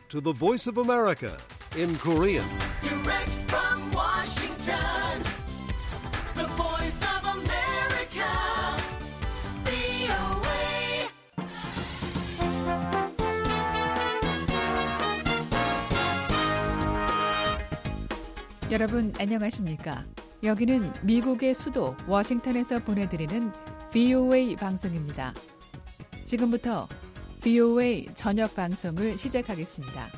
to the Voice of America in Korean. Direct from Washington, the Voice of America, VOA. 여러분 안녕하십니까? 여기는 미국의 수도 워싱턴에서 보내드리는 VOA 방송입니다. 지금부터 VOA 저녁 방송을 시작하겠습니다.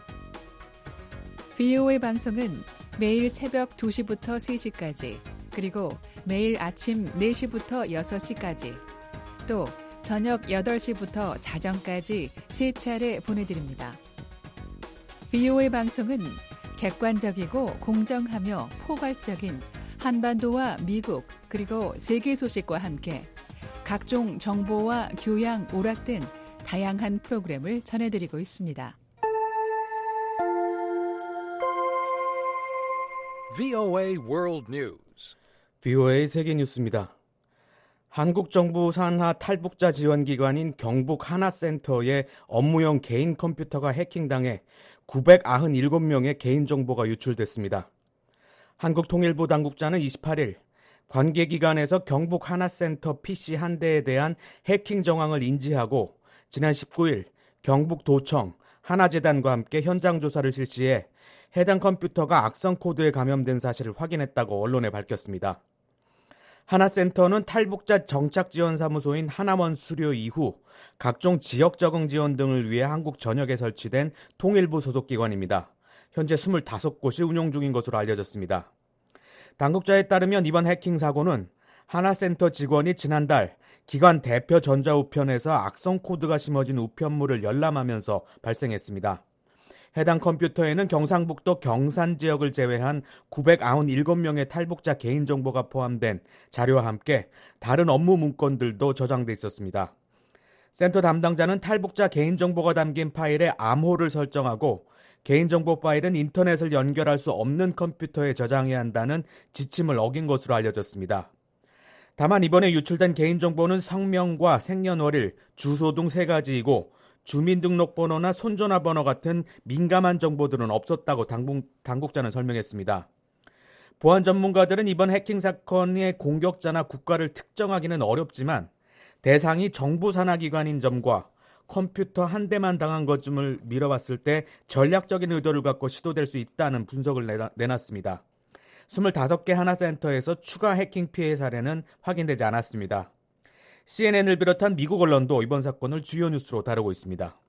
VOA 방송은 매일 새벽 2시부터 3시까지, 그리고 매일 아침 4시부터 6시까지, 또 저녁 8시부터 자정까지 3차례 보내드립니다. VOA 방송은 객관적이고 공정하며 포괄적인 한반도와 미국 그리고 세계 소식과 함께 각종 정보와 교양, 오락 등 다양한 프로그램을 전해드리고 있습니다. VOA World News. VOA 세계 뉴스입니다. 한국 정부 산하 탈북자 지원기관인 경북 하나센터의 업무용 개인 컴퓨터가 해킹당해 997명의 개인정보가 유출됐습니다. 한국통일부 당국자는 28일 관계기관에서 경북 하나센터 PC 한 대에 대한 해킹 정황을 인지하고 지난 19일 경북도청, 하나재단과 함께 현장 조사를 실시해 해당 컴퓨터가 악성 코드에 감염된 사실을 확인했다고 언론에 밝혔습니다. 하나센터는 탈북자 정착지원사무소인 하나원 수료 이후 각종 지역 적응 지원 등을 위해 한국 전역에 설치된 통일부 소속 기관입니다. 현재 25곳이 운영 중인 것으로 알려졌습니다. 당국자에 따르면 이번 해킹 사고는 하나센터 직원이 지난달 기관 대표 전자우편에서 악성 코드가 심어진 우편물을 열람하면서 발생했습니다. 해당 컴퓨터에는 경상북도 경산 지역을 제외한 997명의 탈북자 개인정보가 포함된 자료와 함께 다른 업무 문건들도 저장돼 있었습니다. 센터 담당자는 탈북자 개인정보가 담긴 파일에 암호를 설정하고 개인정보 파일은 인터넷을 연결할 수 없는 컴퓨터에 저장해야 한다는 지침을 어긴 것으로 알려졌습니다. 다만 이번에 유출된 개인정보는 성명과 생년월일, 주소 등 3가지이고 주민등록번호나 손전화번호 같은 민감한 정보들은 없었다고 당국자는 설명했습니다. 보안 전문가들은 이번 해킹 사건의 공격자나 국가를 특정하기는 어렵지만 대상이 정부 산하 기관인 점과 컴퓨터 한 대만 당한 것쯤을 미뤄봤을 때 전략적인 의도를 갖고 시도될 수 있다는 분석을 내놨습니다. 25개 하나센터에서 추가 해킹 피해 사례는 확인되지 않았습니다. CNN을 비롯한 미국 언론도 이번 사건을 주요 뉴스로 다루고 있습니다.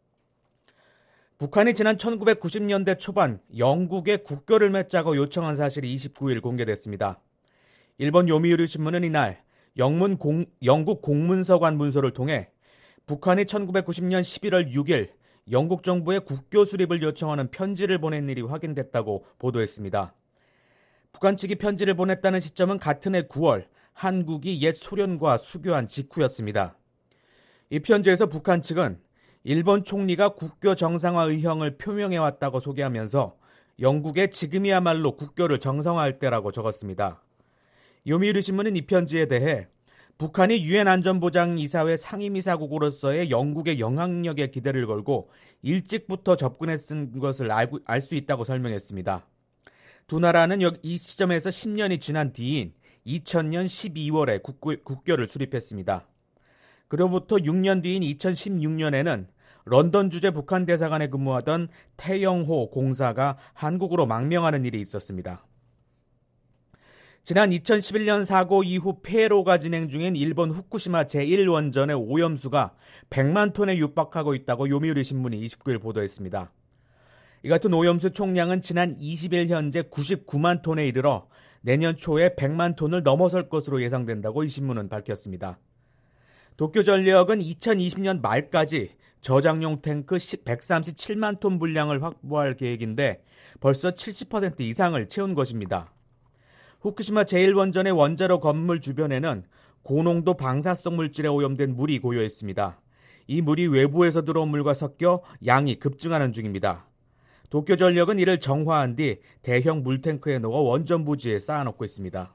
북한이 지난 1990년대 초반 영국에 국교를 맺자고 요청한 사실이 29일 공개됐습니다. 일본 요미우리 신문은 이날 영국 공문서관 문서를 통해 북한이 1990년 11월 6일 영국 정부에 국교 수립을 요청하는 편지를 보낸 일이 확인됐다고 보도했습니다. 북한 측이 편지를 보냈다는 시점은 같은 해 9월 한국이 옛 소련과 수교한 직후였습니다. 이 편지에서 북한 측은 일본 총리가 국교 정상화 의형을 표명해왔다고 소개하면서 영국의 지금이야말로 국교를 정상화할 때라고 적었습니다. 요미우리 신문은 이 편지에 대해 북한이 유엔 안전보장이사회 상임이사국으로서의 영국의 영향력에 기대를 걸고 일찍부터 접근했은 것을 알 수 있다고 설명했습니다. 두 나라는 이 시점에서 10년이 지난 뒤인 2000년 12월에 국교를 수립했습니다. 그로부터 6년 뒤인 2016년에는 런던 주재 북한 대사관에 근무하던 태영호 공사가 한국으로 망명하는 일이 있었습니다. 지난 2011년 사고 이후 폐로가 진행 중인 일본 후쿠시마 제1원전의 오염수가 100만 톤에 육박하고 있다고 요미우리 신문이 29일 보도했습니다. 이 같은 오염수 총량은 지난 20일 현재 99만 톤에 이르러 내년 초에 100만 톤을 넘어설 것으로 예상된다고 이 신문은 밝혔습니다. 도쿄전력은 2020년 말까지 저장용 탱크 137만 톤 분량을 확보할 계획인데 벌써 70% 이상을 채운 것입니다. 후쿠시마 제1원전의 원자로 건물 주변에는 고농도 방사성 물질에 오염된 물이 고여있습니다. 이 물이 외부에서 들어온 물과 섞여 양이 급증하는 중입니다. 도쿄전력은 이를 정화한 뒤 대형 물탱크에 넣어 원전 부지에 쌓아놓고 있습니다.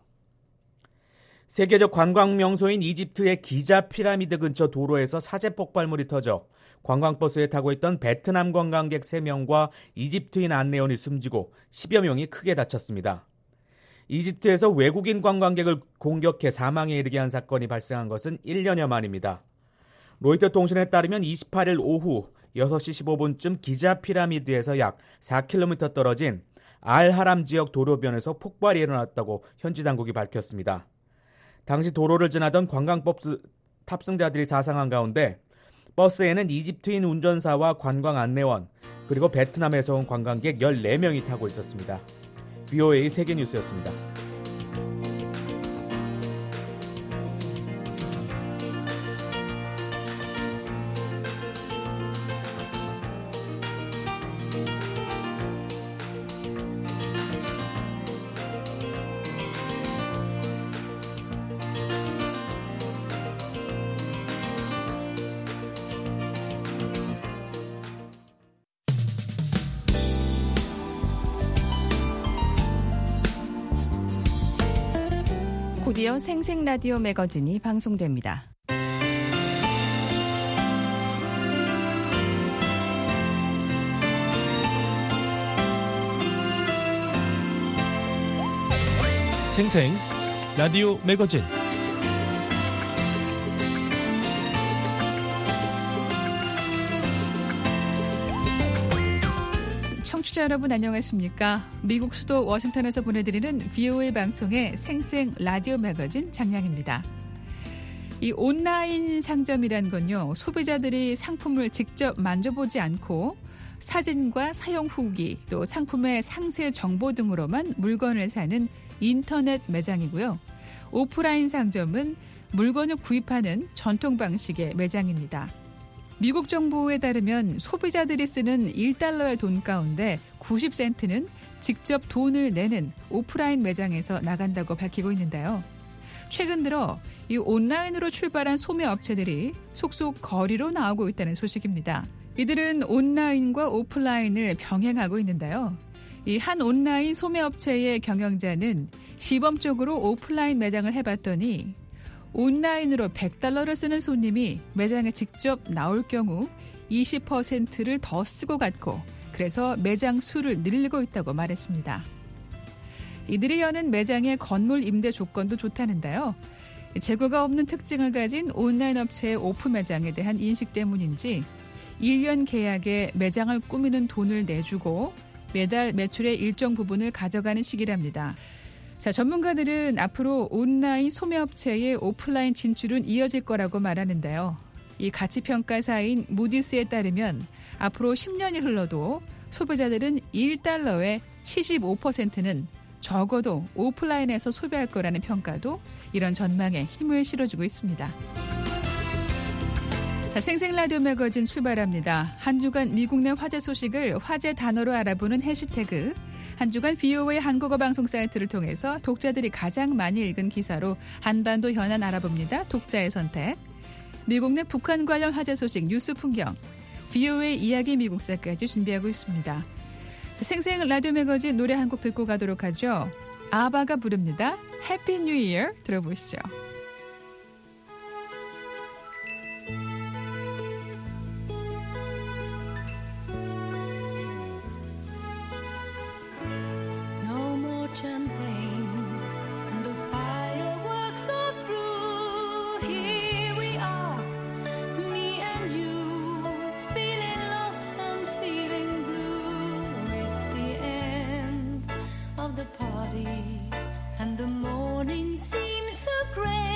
세계적 관광 명소인 이집트의 기자 피라미드 근처 도로에서 사제 폭발물이 터져 관광버스에 타고 있던 베트남 관광객 3명과 이집트인 안내원이 숨지고 10여 명이 크게 다쳤습니다. 이집트에서 외국인 관광객을 공격해 사망에 이르게 한 사건이 발생한 것은 1년여 만입니다. 로이터 통신에 따르면 28일 오후 6시 15분쯤 기자 피라미드에서 약 4km 떨어진 알하람 지역 도로변에서 폭발이 일어났다고 현지 당국이 밝혔습니다. 당시 도로를 지나던 관광버스 탑승자들이 사상한 가운데 버스에는 이집트인 운전사와 관광 안내원 그리고 베트남에서 온 관광객 14명이 타고 있었습니다. VOA 세계뉴스였습니다. 곧이어 생생라디오 매거진이 방송됩니다. 생생 라디오 매거진 청취자 여러분 안녕하십니까? 미국 수도 워싱턴에서 보내드리는 VOA 방송의 생생 라디오 매거진 장량입니다. 이 온라인 상점이란 건요, 소비자들이 상품을 직접 만져보지 않고 사진과 사용 후기, 또 상품의 상세 정보 등으로만 물건을 사는 인터넷 매장이고요. 오프라인 상점은 물건을 구입하는 전통 방식의 매장입니다. 미국 정부에 따르면 소비자들이 쓰는 1달러의 돈 가운데 90센트는 직접 돈을 내는 오프라인 매장에서 나간다고 밝히고 있는데요. 최근 들어 이 온라인으로 출발한 소매 업체들이 속속 거리로 나오고 있다는 소식입니다. 이들은 온라인과 오프라인을 병행하고 있는데요. 이 한 온라인 소매 업체의 경영자는 시범적으로 오프라인 매장을 해봤더니 온라인으로 $100를 쓰는 손님이 매장에 직접 나올 경우 20%를 더 쓰고 갔고, 그래서 매장 수를 늘리고 있다고 말했습니다. 이들이 여는 매장의 건물 임대 조건도 좋다는데요. 재고가 없는 특징을 가진 온라인 업체의 오프 매장에 대한 인식 때문인지 1년 계약에 매장을 꾸미는 돈을 내주고 매달 매출의 일정 부분을 가져가는 식이랍니다. 자, 전문가들은 앞으로 온라인 소매업체의 오프라인 진출은 이어질 거라고 말하는데요. 이 가치평가사인 무디스에 따르면 앞으로 10년이 흘러도 소비자들은 1달러의 75%는 적어도 오프라인에서 소비할 거라는 평가도 이런 전망에 힘을 실어주고 있습니다. 자, 생생라디오 매거진 출발합니다. 한 주간 미국 내 화제 소식을 화제 단어로 알아보는 해시태그, 한 주간 VOA 한국어 방송 사이트를 통해서 독자들이 가장 많이 읽은 기사로 한반도 현안 알아봅니다. 독자의 선택. 미국 내 북한 관련 화제 소식 뉴스 풍경, VOA 이야기 미국사까지 준비하고 있습니다. 자, 생생 라디오 매거진 노래 한 곡 듣고 가도록 하죠. 아바가 부릅니다. 해피 뉴 이어 들어보시죠. Champagne and the fireworks are through. Here we are, me and you, feeling lost and feeling blue. It's the end of the party and the morning seems so gray.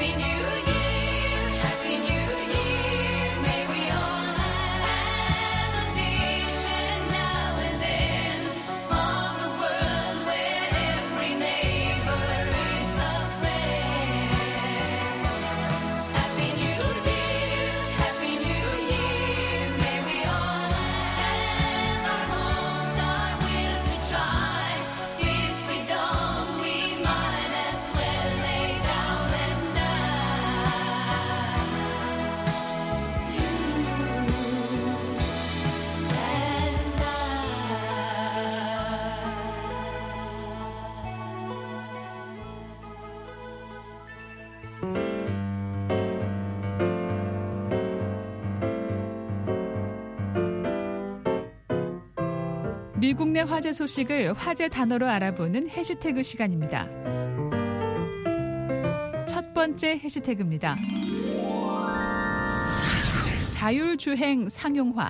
Happy New Year, Happy New Year. May we all have a vision now and then of a world where every neighbor is a friend. Happy New Year, Happy New Year. May we all have our hopes, our will to try. If we don't, we might as well lay down and die. You and 미국 내 화제 소식을 화제 단어로 알아보는 해시태그 시간입니다. 첫 번째 해시태그입니다. 자율주행 상용화.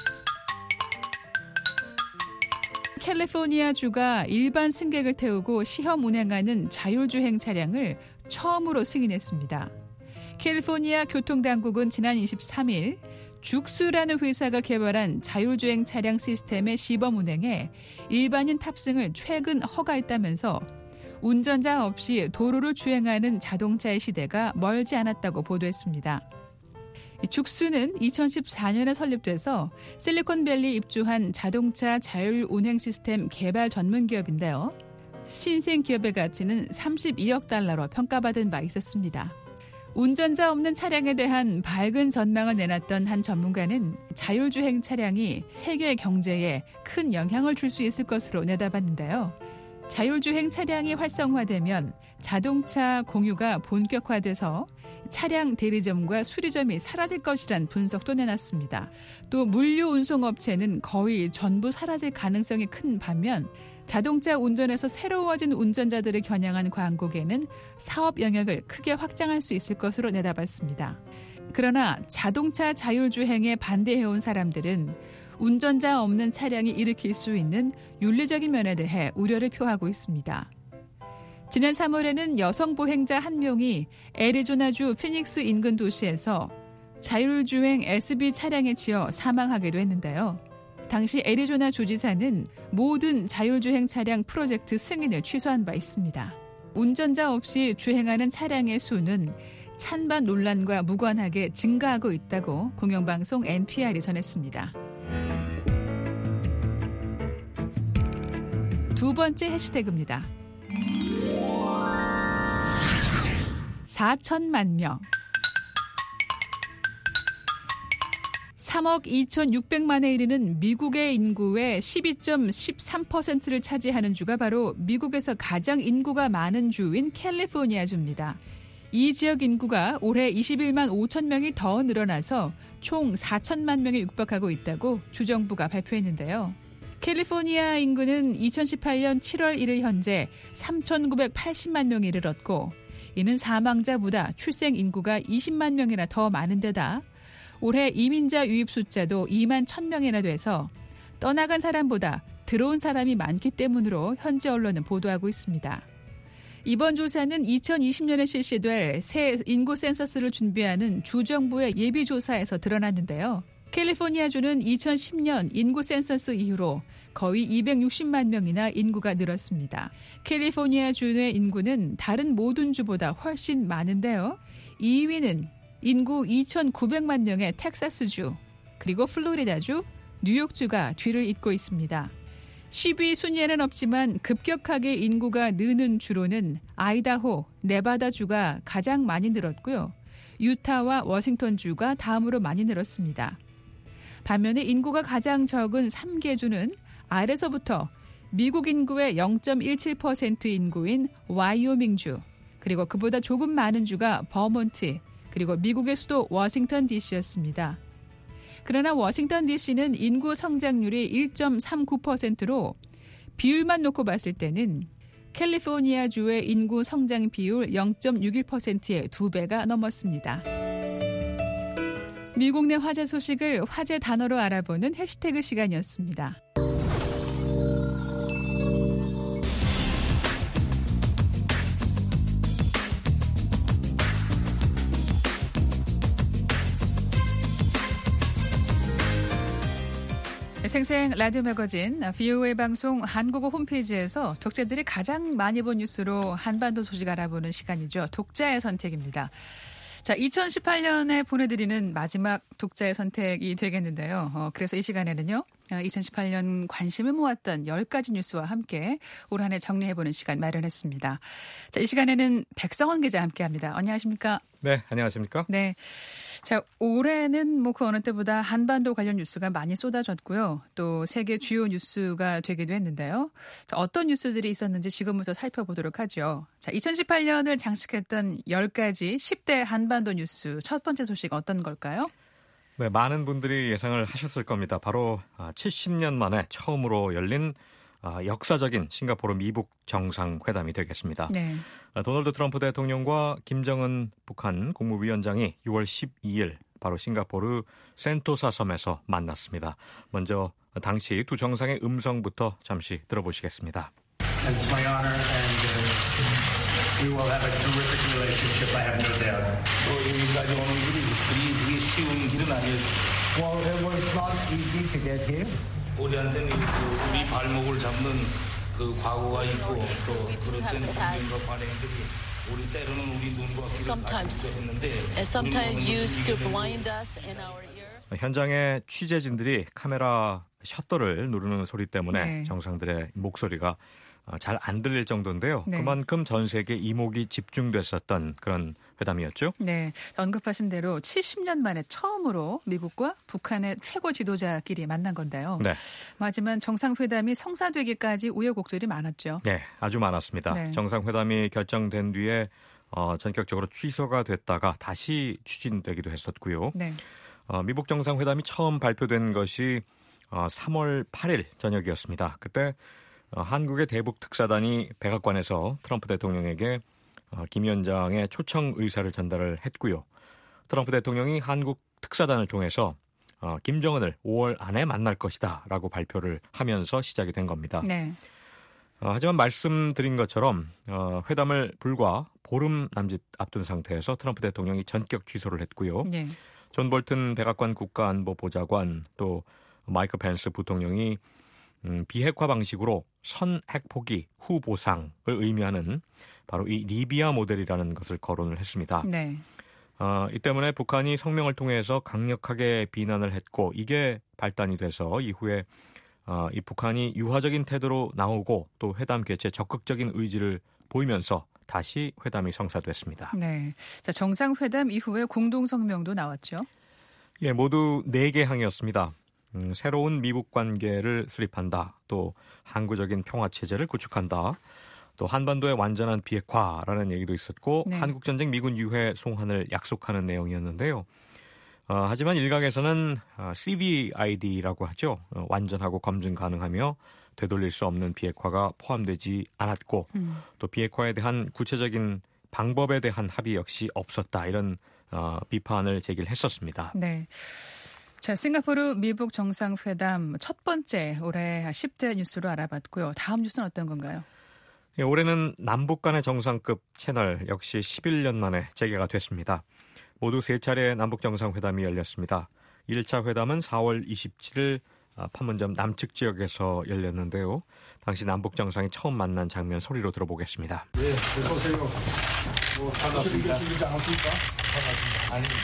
캘리포니아주가 일반 승객을 태우고 시험 운행하는 자율주행 차량을 처음으로 승인했습니다. 캘리포니아 교통당국은 지난 23일 죽수라는 회사가 개발한 자율주행 차량 시스템의 시범 운행에 일반인 탑승을 최근 허가했다면서 운전자 없이 도로를 주행하는 자동차의 시대가 멀지 않았다고 보도했습니다. 죽수는 2014년에 설립돼서 실리콘밸리에 입주한 자동차 자율 운행 시스템 개발 전문 기업인데요. 신생 기업의 가치는 32억 달러로 평가받은 바 있었습니다. 운전자 없는 차량에 대한 밝은 전망을 내놨던 한 전문가는 자율주행 차량이 세계 경제에 큰 영향을 줄 수 있을 것으로 내다봤는데요. 자율주행 차량이 활성화되면 자동차 공유가 본격화돼서 차량 대리점과 수리점이 사라질 것이란 분석도 내놨습니다. 또 물류 운송업체는 거의 전부 사라질 가능성이 큰 반면 자동차 운전에서 새로워진 운전자들을 겨냥한 광고계는 사업 영역을 크게 확장할 수 있을 것으로 내다봤습니다. 그러나 자동차 자율주행에 반대해온 사람들은 운전자 없는 차량이 일으킬 수 있는 윤리적인 면에 대해 우려를 표하고 있습니다. 지난 3월에는 여성 보행자 한 명이 애리조나주 피닉스 인근 도시에서 자율주행 SB 차량에 치여 사망하기도 했는데요. 당시 애리조나 주지사는 모든 자율주행 차량 프로젝트 승인을 취소한 바 있습니다. 운전자 없이 주행하는 차량의 수는 찬반 논란과 무관하게 증가하고 있다고 공영방송 NPR이 전했습니다. 두 번째 해시태그입니다. 4천만 명. 3억 2,600만에 이르는 미국의 인구의 12.13%를 차지하는 주가 바로 미국에서 가장 인구가 많은 주인 캘리포니아주입니다. 이 지역 인구가 올해 21만 5천 명이 더 늘어나서 총 4천만 명에 육박하고 있다고 주정부가 발표했는데요. 캘리포니아 인구는 2018년 7월 1일 현재 3,980만 명에 이르렀고 이는 사망자보다 출생 인구가 20만 명이나 더 많은 데다 올해 이민자 유입 숫자도 2만 1,000명이나 돼서 떠나간 사람보다 들어온 사람이 많기 때문으로 현지 언론은 보도하고 있습니다. 이번 조사는 2020년에 실시될 새 인구 센서스를 준비하는 주정부의 예비조사에서 드러났는데요. 캘리포니아주는 2010년 인구 센서스 이후로 거의 260만 명이나 인구가 늘었습니다. 캘리포니아주 내 인구는 다른 모든 주보다 훨씬 많은데요. 2위는 인구 2,900만 명의 텍사스주, 그리고 플로리다주, 뉴욕주가 뒤를 잇고 있습니다. 10위 순위에는 없지만 급격하게 인구가 느는 주로는 아이다호, 네바다주가 가장 많이 늘었고요. 유타와 워싱턴주가 다음으로 많이 늘었습니다. 반면에 인구가 가장 적은 3개 주는 아래서부터 미국 인구의 0.17% 인구인 와이오밍주, 그리고 그보다 조금 많은 주가 버몬트, 그리고 미국의 수도 워싱턴 DC였습니다. 그러나 워싱턴 DC는 인구 성장률이 1.39%로 비율만 놓고 봤을 때는 캘리포니아주의 인구 성장 비율 0.61%의 2배가 넘었습니다. 미국 내 화제 소식을 화제 단어로 알아보는 해시태그 시간이었습니다. 생생 라디오 매거진 VOA 방송 한국어 홈페이지에서 독자들이 가장 많이 본 뉴스로 한반도 소식 알아보는 시간이죠. 독자의 선택입니다. 자, 2018년에 보내드리는 마지막 독자의 선택이 되겠는데요. 그래서 이 시간에는요. 2018년 관심을 모았던 10가지 뉴스와 함께 올 한 해 정리해보는 시간 마련했습니다. 자, 이 시간에는 백성원 기자 함께합니다. 안녕하십니까? 네, 안녕하십니까? 네. 자, 올해는 뭐 그 어느 때보다 한반도 관련 뉴스가 많이 쏟아졌고요. 또 세계 주요 뉴스가 되기도 했는데요. 자, 어떤 뉴스들이 있었는지 지금부터 살펴보도록 하죠. 자, 2018년을 장식했던 10가지 10대 한반도 뉴스 첫 번째 소식 어떤 걸까요? 네, 많은 분들이 예상을 하셨을 겁니다. 바로 70년 만에 처음으로 열린 역사적인 싱가포르 미북 정상회담이 되겠습니다. 네. 도널드 트럼프 대통령과 김정은 북한 국무위원장이 6월 12일 바로 싱가포르 센토사 섬에서 만났습니다. 먼저 당시 두 정상의 음성부터 잠시 들어보시겠습니다. It's my honor and we will have a terrific relationship, I have no doubt. 여기까지 오는 길이 그리 쉬운 길은 아니에요. Well, it was not easy to get here. 우리한테는 우리 발목을 잡는 그 과거가 있고 또 그럴 때는 국민과 관행들이 우리 때로는 우리 눈과 귀를 가리기도 했는데 Sometimes used to blind us in our ear. 현장의 취재진들이 카메라 셔터를 누르는 소리 때문에 네. 정상들의 목소리가 잘 안 들릴 정도인데요. 네. 그만큼 전 세계 이목이 집중됐었던 그런 회담이었죠. 네, 언급하신 대로 70년 만에 처음으로 미국과 북한의 최고 지도자끼리 만난 건데요. 네. 하지만 정상회담이 성사되기까지 우여곡절이 많았죠. 네, 아주 많았습니다. 네. 정상회담이 결정된 뒤에 전격적으로 취소가 됐다가 다시 추진되기도 했었고요. 네. 미북 정상회담이 처음 발표된 것이 3월 8일 저녁이었습니다. 그때 한국의 대북 특사단이 백악관에서 트럼프 대통령에게 김 위원장의 초청 의사를 전달을 했고요. 트럼프 대통령이 한국 특사단을 통해서 김정은을 5월 안에 만날 것이다 라고 발표를 하면서 시작이 된 겁니다. 네. 하지만 말씀드린 것처럼 회담을 불과 보름 남짓 앞둔 상태에서 트럼프 대통령이 전격 취소를 했고요. 네. 존 볼튼 백악관 국가안보보좌관 또 마이크 펜스 부통령이 비핵화 방식으로 선 핵포기 후 보상을 의미하는 바로 이 리비아 모델이라는 것을 거론을 했습니다. 네. 이 때문에 북한이 성명을 통해서 강력하게 비난을 했고 이게 발단이 돼서 이후에 이 북한이 유화적인 태도로 나오고 또 회담 개최 적극적인 의지를 보이면서 다시 회담이 성사됐습니다. 네. 자, 정상회담 이후에 공동 성명도 나왔죠. 예, 모두 4개 항이었습니다. 새로운 미북 관계를 수립한다. 또 항구적인 평화 체제를 구축한다. 또 한반도의 완전한 비핵화라는 얘기도 있었고 네. 한국전쟁 미군 유해 송환을 약속하는 내용이었는데요. 하지만 일각에서는 CVID라고 하죠. 완전하고 검증 가능하며 되돌릴 수 없는 비핵화가 포함되지 않았고 또 비핵화에 대한 구체적인 방법에 대한 합의 역시 없었다. 이런 비판을 제기를 했었습니다. 네. 자, 싱가포르 미북 정상회담 첫 번째 올해 10대 뉴스로 알아봤고요. 다음 뉴스는 어떤 건가요? 예, 올해는 남북 간의 정상급 채널 역시 11년 만에 재개가 됐습니다. 모두 3차례 남북 정상회담이 열렸습니다. 1차 회담은 4월 27일 판문점 남측 지역에서 열렸는데요. 당시 남북 정상이 처음 만난 장면 소리로 들어보겠습니다. 네, 어서 오세요. 반갑습니다. 반갑습니다. 아니,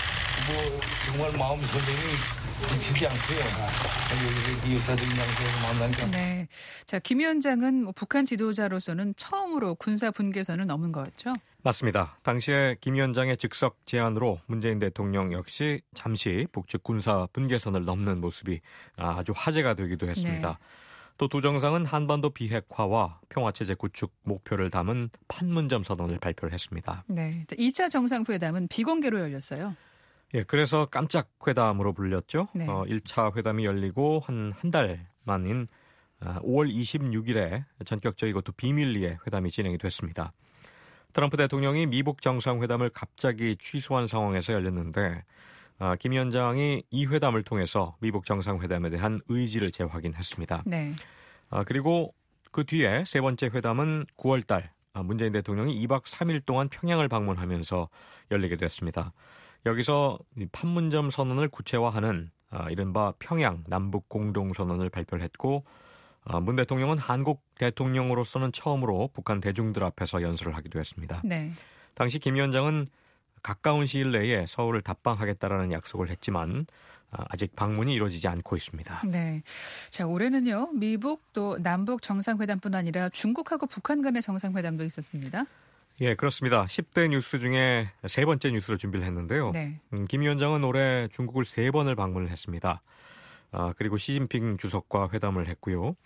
정말 마음 설렘이 지치지 않고요. 여기서 이 역사적인 장소에서 만나니까. 네. 자, 김 위원장은 북한 지도자로서는 처음으로 군사 분계선을 넘은 거였죠? 맞습니다. 당시에 김 위원장의 즉석 제안으로 문재인 대통령 역시 잠시 북측 군사 분계선을 넘는 모습이 아주 화제가 되기도 했습니다. 네. 또 두 정상은 한반도 비핵화와 평화체제 구축 목표를 담은 판문점 선언을 발표를 했습니다. 네. 자, 2차 정상회담은 비공개로 열렸어요. 예, 그래서 깜짝 회담으로 불렸죠. 네. 1차 회담이 열리고 한 달 만인 5월 26일에 전격적이고 또 비밀리에 회담이 진행이 됐습니다. 트럼프 대통령이 미북 정상회담을 갑자기 취소한 상황에서 열렸는데 김 위원장이 이 회담을 통해서 미북 정상회담에 대한 의지를 재확인했습니다. 네. 그리고 그 뒤에 세 번째 회담은 9월 달 문재인 대통령이 2박 3일 동안 평양을 방문하면서 열리게 됐습니다. 여기서 판문점 선언을 구체화하는 이른바 평양 남북 공동선언을 발표를 했고 문 대통령은 한국 대통령으로서는 처음으로 북한 대중들 앞에서 연설을 하기도 했습니다. 네. 당시 김 위원장은 가까운 시일 내에 서울을 답방하겠다라는 약속을 했지만 아직 방문이 이루어지지 않고 있습니다. 네. 자, 올해는요. 미북 또 남북 정상회담뿐 아니라 중국하고 북한 간의 정상회담도 있었습니다. 예, 그렇습니다. 10대 뉴스 중에 세 번째 뉴스를 준비를 했는데요. 네. 김 위원장은 올해 중국을 3번을 방문을 했습니다. 그리고 시진핑 주석과 회담을 했고요.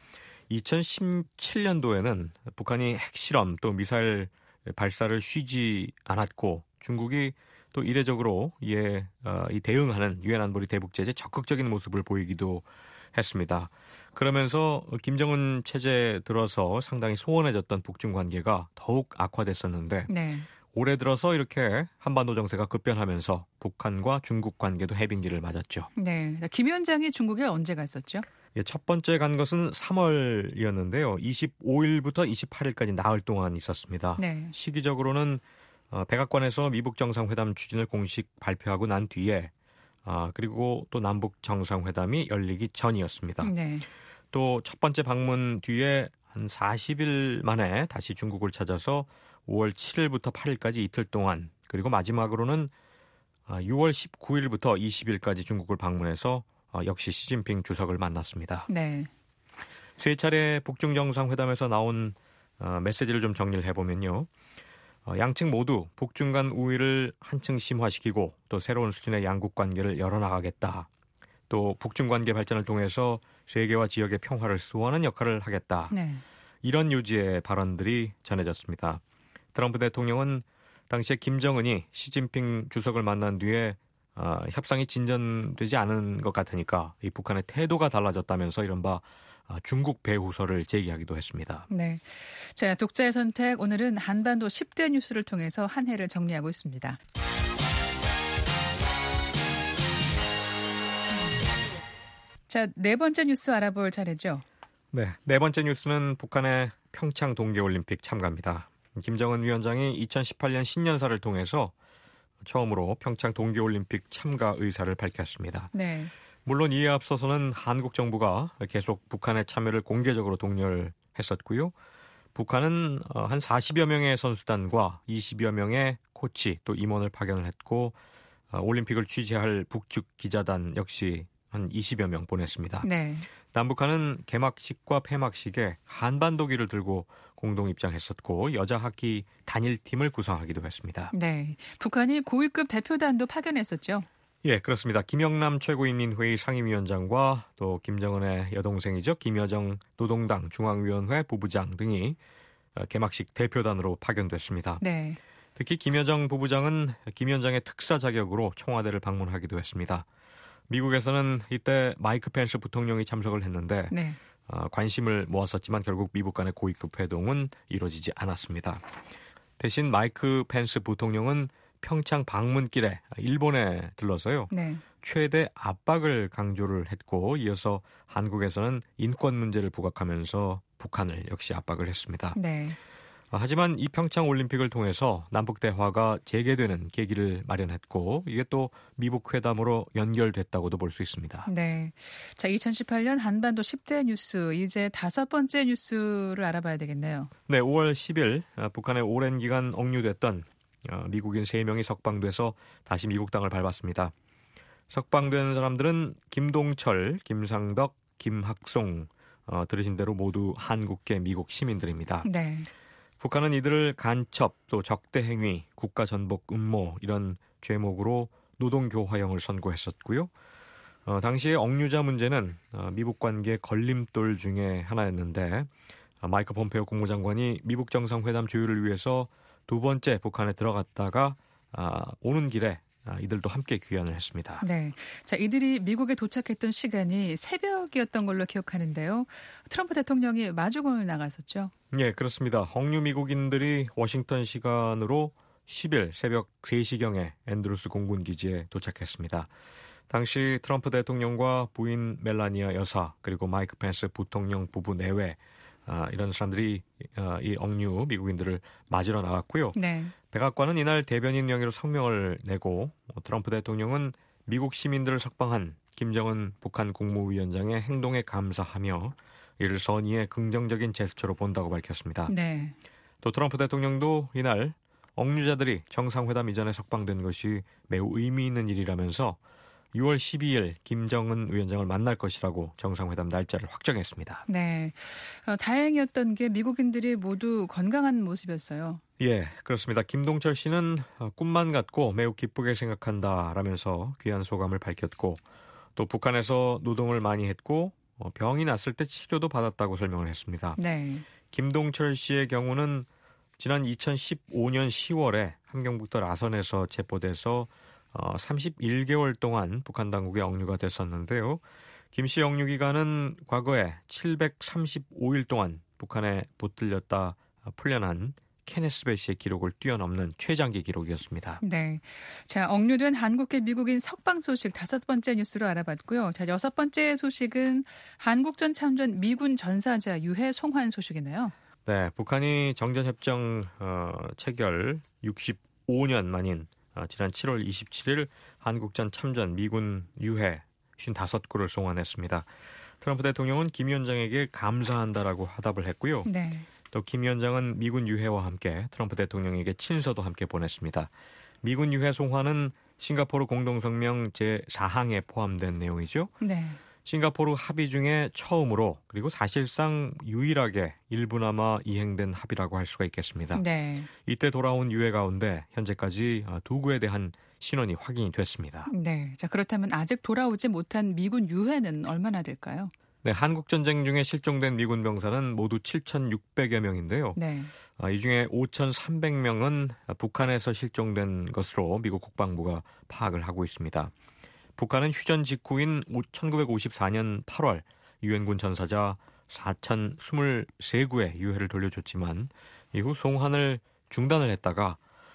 2017년도에는 북한이 핵실험 또 미사일 발사를 쉬지 않았고 중국이 또 이례적으로 이에 이 대응하는 유엔 안보리 대북 제재 적극적인 모습을 보이기도 했습니다. 그러면서 김정은 체제 들어서 상당히 소원해졌던 북중 관계가 더욱 악화됐었는데 네. 올해 들어서 이렇게 한반도 정세가 급변하면서 북한과 중국 관계도 해빙기를 맞았죠. 네. 김 위원장이 중국에 언제 갔었죠? 예, 첫 번째 간 것은 3월이었는데요. 25일부터 28일까지 나흘 동안 있었습니다. 네. 시기적으로는 백악관에서 미북 정상회담 추진을 공식 발표하고 난 뒤에 그리고 또 남북 정상회담이 열리기 전이었습니다. 네. 또 첫 번째 방문 뒤에 한 40일 만에 다시 중국을 찾아서 5월 7일부터 8일까지 이틀 동안 그리고 마지막으로는 6월 19일부터 20일까지 중국을 방문해서 역시 시진핑 주석을 만났습니다. 네. 세 차례 북중 정상회담에서 나온 메시지를 좀 정리를 해보면요. 양측 모두 북중 간 우위를 한층 심화시키고 또 새로운 수준의 양국 관계를 열어나가겠다. 또 북중 관계 발전을 통해서 세계와 지역의 평화를 수호하는 역할을 하겠다. 네. 이런 요지의 발언들이 전해졌습니다. 트럼프 대통령은 당시에 김정은이 시진핑 주석을 만난 뒤에 협상이 진전되지 않은 것 같으니까 이 북한의 태도가 달라졌다면서 이른바 중국 배후설을 제기하기도 했습니다. 네. 자, 독자의 선택 오늘은 한반도 10대 뉴스를 통해서 한 해를 정리하고 있습니다. 자, 네 번째 뉴스 알아볼 차례죠. 네, 네 번째 뉴스는 북한의 평창 동계올림픽 참가입니다. 김정은 위원장이 2018년 신년사를 통해서 처음으로 평창 동계올림픽 참가 의사를 밝혔습니다. 네. 물론 이에 앞서서는 한국 정부가 계속 북한의 참여를 공개적으로 독려했었고요. 북한은 한 40여 명의 선수단과 20여 명의 코치 또 임원을 파견을 했고 올림픽을 취재할 북측 기자단 역시 한 20여 명 보냈습니다. 네. 남북한은 개막식과 폐막식에 한반도기를 들고 공동 입장했었고 여자 하키 단일팀을 구성하기도 했습니다. 네. 북한이 고위급 대표단도 파견했었죠. 예, 그렇습니다. 김영남 최고인민회의 상임위원장과 또 김정은의 여동생이죠. 김여정 노동당 중앙위원회 부부장 등이 개막식 대표단으로 파견됐습니다. 네. 특히 김여정 부부장은 김 위원장의 특사 자격으로 청와대를 방문하기도 했습니다. 미국에서는 이때 마이크 펜스 부통령이 참석을 했는데 네. 관심을 모았었지만 결국 미국 간의 고위급 회동은 이루어지지 않았습니다. 대신 마이크 펜스 부통령은 평창 방문길에 일본에 들러서요. 네. 최대 압박을 강조를 했고 이어서 한국에서는 인권 문제를 부각하면서 북한을 역시 압박을 했습니다. 네. 하지만 이 평창 올림픽을 통해서 남북 대화가 재개되는 계기를 마련했고 이게 또 미북 회담으로 연결됐다고도 볼 수 있습니다. 네. 자, 2018년 한반도 10대 뉴스 이제 다섯 번째 뉴스를 알아봐야 되겠네요. 네, 5월 10일 북한에 오랜 기간 억류됐던 미국인 3명이 석방돼서 다시 미국 땅을 밟았습니다. 석방된 사람들은 김동철, 김상덕, 김학송 들으신 대로 모두 한국계 미국 시민들입니다. 네. 북한은 이들을 간첩, 또 적대 행위, 국가 전복 음모 이런 죄목으로 노동교화형을 선고했었고요. 당시에 억류자 문제는 미북 관계 걸림돌 중에 하나였는데 마이크 폼페오 국무장관이 미북 정상회담 조율을 위해서 두 번째 북한에 들어갔다가 오는 길에 이들도 함께 귀환을 했습니다. 네. 자, 이들이 미국에 도착했던 시간이 새벽이었던 걸로 기억하는데요. 트럼프 대통령이 마주공을 나갔었죠. 예, 그렇습니다. 억류 미국인들이 워싱턴 시간으로 10일 새벽 3시경에 앤드루스 공군 기지에 도착했습니다. 당시 트럼프 대통령과 부인 멜라니아 여사 그리고 마이크 펜스 부통령 부부 내외 이런 사람들이 이 억류 미국인들을 맞으러 나갔고요. 네. 백악관은 이날 대변인 명의로 성명을 내고 트럼프 대통령은 미국 시민들을 석방한 김정은 북한 국무위원장의 행동에 감사하며 이를 선의의 긍정적인 제스처로 본다고 밝혔습니다. 네. 또 트럼프 대통령도 이날 억류자들이 정상회담 이전에 석방된 것이 매우 의미 있는 일이라면서 6월 12일 김정은 위원장을 만날 것이라고 정상회담 날짜를 확정했습니다. 네. 다행이었던 게 미국인들이 모두 건강한 모습이었어요. 예, 그렇습니다. 김동철 씨는 꿈만 같고 매우 기쁘게 생각한다라면서 귀한 소감을 밝혔고 또 북한에서 노동을 많이 했고 병이 났을 때 치료도 받았다고 설명을 했습니다. 네. 김동철 씨의 경우는 지난 2015년 10월에 함경북도 라선에서 체포돼서 31개월 동안 북한 당국에 억류가 됐었는데요. 김 씨 억류 기간은 과거에 735일 동안 북한에 붙들렸다 풀려난 케네스 배 씨의 기록을 뛰어넘는 최장기 기록이었습니다. 네. 자, 억류된 한국계 미국인 석방 소식 5번째 뉴스로 알아봤고요. 자, 6번째 소식은 한국전 참전 미군 전사자 유해 송환 소식이네요. 네, 북한이 정전협정 체결 65년 만인 지난 7월 27일 한국전 참전 미군 유해 55구를 송환했습니다. 트럼프 대통령은 김 위원장에게 감사한다라고 화답을 했고요. 네. 또 김 위원장은 미군 유해와 함께 트럼프 대통령에게 친서도 함께 보냈습니다. 미군 유해 송환은 싱가포르 공동성명 제4항에 포함된 내용이죠. 네. 싱가포르 합의 중에 처음으로 그리고 사실상 유일하게 일부나마 이행된 합의라고 할 수가 있겠습니다. 네. 이때 돌아온 유해 가운데 현재까지 2구에 대한 신원이 확인이 됐습니다. 네. 자, 그렇다면 아직 돌아오지 못한 미군 유해는 얼마나 될까요? 네, 한국 전쟁 중에 실종된 미군 병사는 모두 7,600여 명인데요. 네. 이 중에 5,300명은 북한에서 실종된 것으로 미국 국방부가 파악을 하고 있습니다. 북한은 휴전 직후인 1954년 8월 유엔군 전사자 4,023구의 유해를 돌려줬지만 이후 송환을 중단을 했다가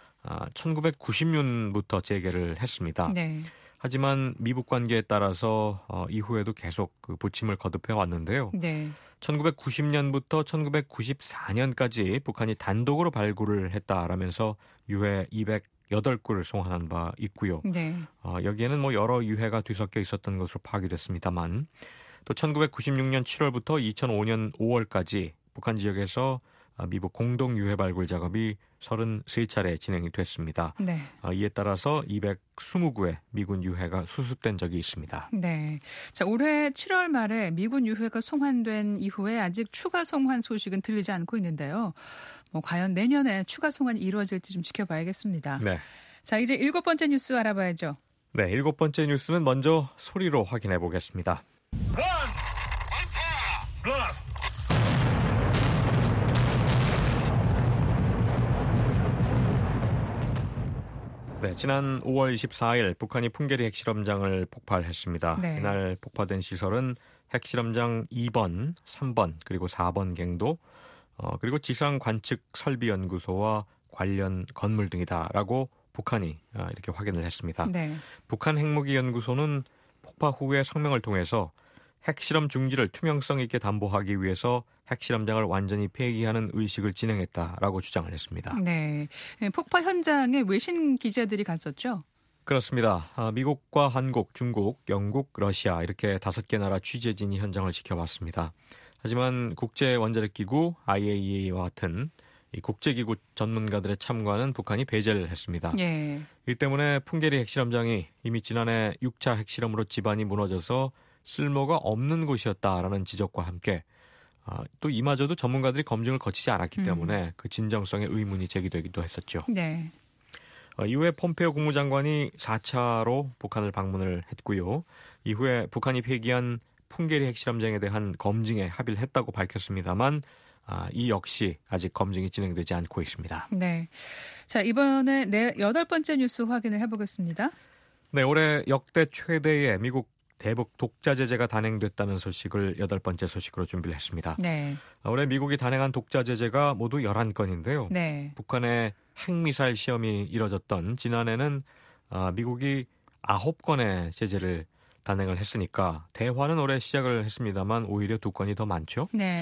1990년부터 재개를 했습니다. 네. 하지만 미북 관계에 따라서 이후에도 계속 그 부침을 거듭해 왔는데요. 네. 1990년부터 1994년까지 북한이 단독으로 발굴을 했다라면서 유해 208구를 송환한 바 있고요. 네. 여기에는 뭐 여러 유해가 뒤섞여 있었던 것으로 파악이 됐습니다만 또 1996년 7월부터 2005년 5월까지 북한 지역에서 미북 공동 유해 발굴 작업이 33차례 진행이 됐습니다. 네. 이에 따라서 220구의 미군 유해가 수습된 적이 있습니다. 네. 자, 올해 7월 말에 미군 유해가 송환된 이후에 아직 추가 송환 소식은 들리지 않고 있는데요. 과연 내년에 추가 송환이 이루어질지 좀 지켜봐야겠습니다. 네. 자, 이제 7번째 뉴스 알아봐야죠. 네, 7번째 뉴스는 먼저 소리로 확인해 보겠습니다. 네, 지난 5월 24일 북한이 풍계리 핵실험장을 폭발했습니다. 네. 이날 폭파된 시설은 핵실험장 2번, 3번, 그리고 4번 갱도, 그리고 지상관측설비연구소와 관련 건물 등이다라고 북한이 이렇게 확인을 했습니다. 네. 북한 핵무기연구소는 폭파 후에 성명을 통해서 핵실험 중지를 투명성 있게 담보하기 위해서 핵실험장을 완전히 폐기하는 의식을 진행했다라고 주장을 했습니다. 네. 폭파 현장에 외신 기자들이 갔었죠? 그렇습니다. 미국과 한국, 중국, 영국, 러시아 이렇게 5개 나라 취재진이 현장을 지켜봤습니다. 하지만 국제원자력기구 IAEA와 같은 이 국제기구 전문가들의 참관은 북한이 배제를 했습니다. 예. 이 때문에 풍계리 핵실험장이 이미 지난해 6차 핵실험으로 지반이 무너져서 쓸모가 없는 곳이었다라는 지적과 함께 또 이마저도 전문가들이 검증을 거치지 않았기 때문에 그 진정성에 의문이 제기되기도 했었죠. 네. 이후에 폼페오 국무장관이 4차로 북한을 방문을 했고요. 이후에 북한이 폐기한 풍계리 핵실험장에 대한 검증에 합의를 했다고 밝혔습니다만 이 역시 아직 검증이 진행되지 않고 있습니다. 네. 자, 이번에 8번째 뉴스 확인을 해보겠습니다. 네, 올해 역대 최대의 미국 대북 독자 제재가 단행됐다는 소식을 8번째 소식으로 준비를 했습니다. 네. 올해 미국이 단행한 독자 제재가 모두 11건인데요. 네. 북한의 핵미사일 시험이 이뤄졌던 지난해는 미국이 9건의 제재를 단행을 했으니까 대화는 올해 시작을 했습니다만 오히려 2건이 더 많죠. 네.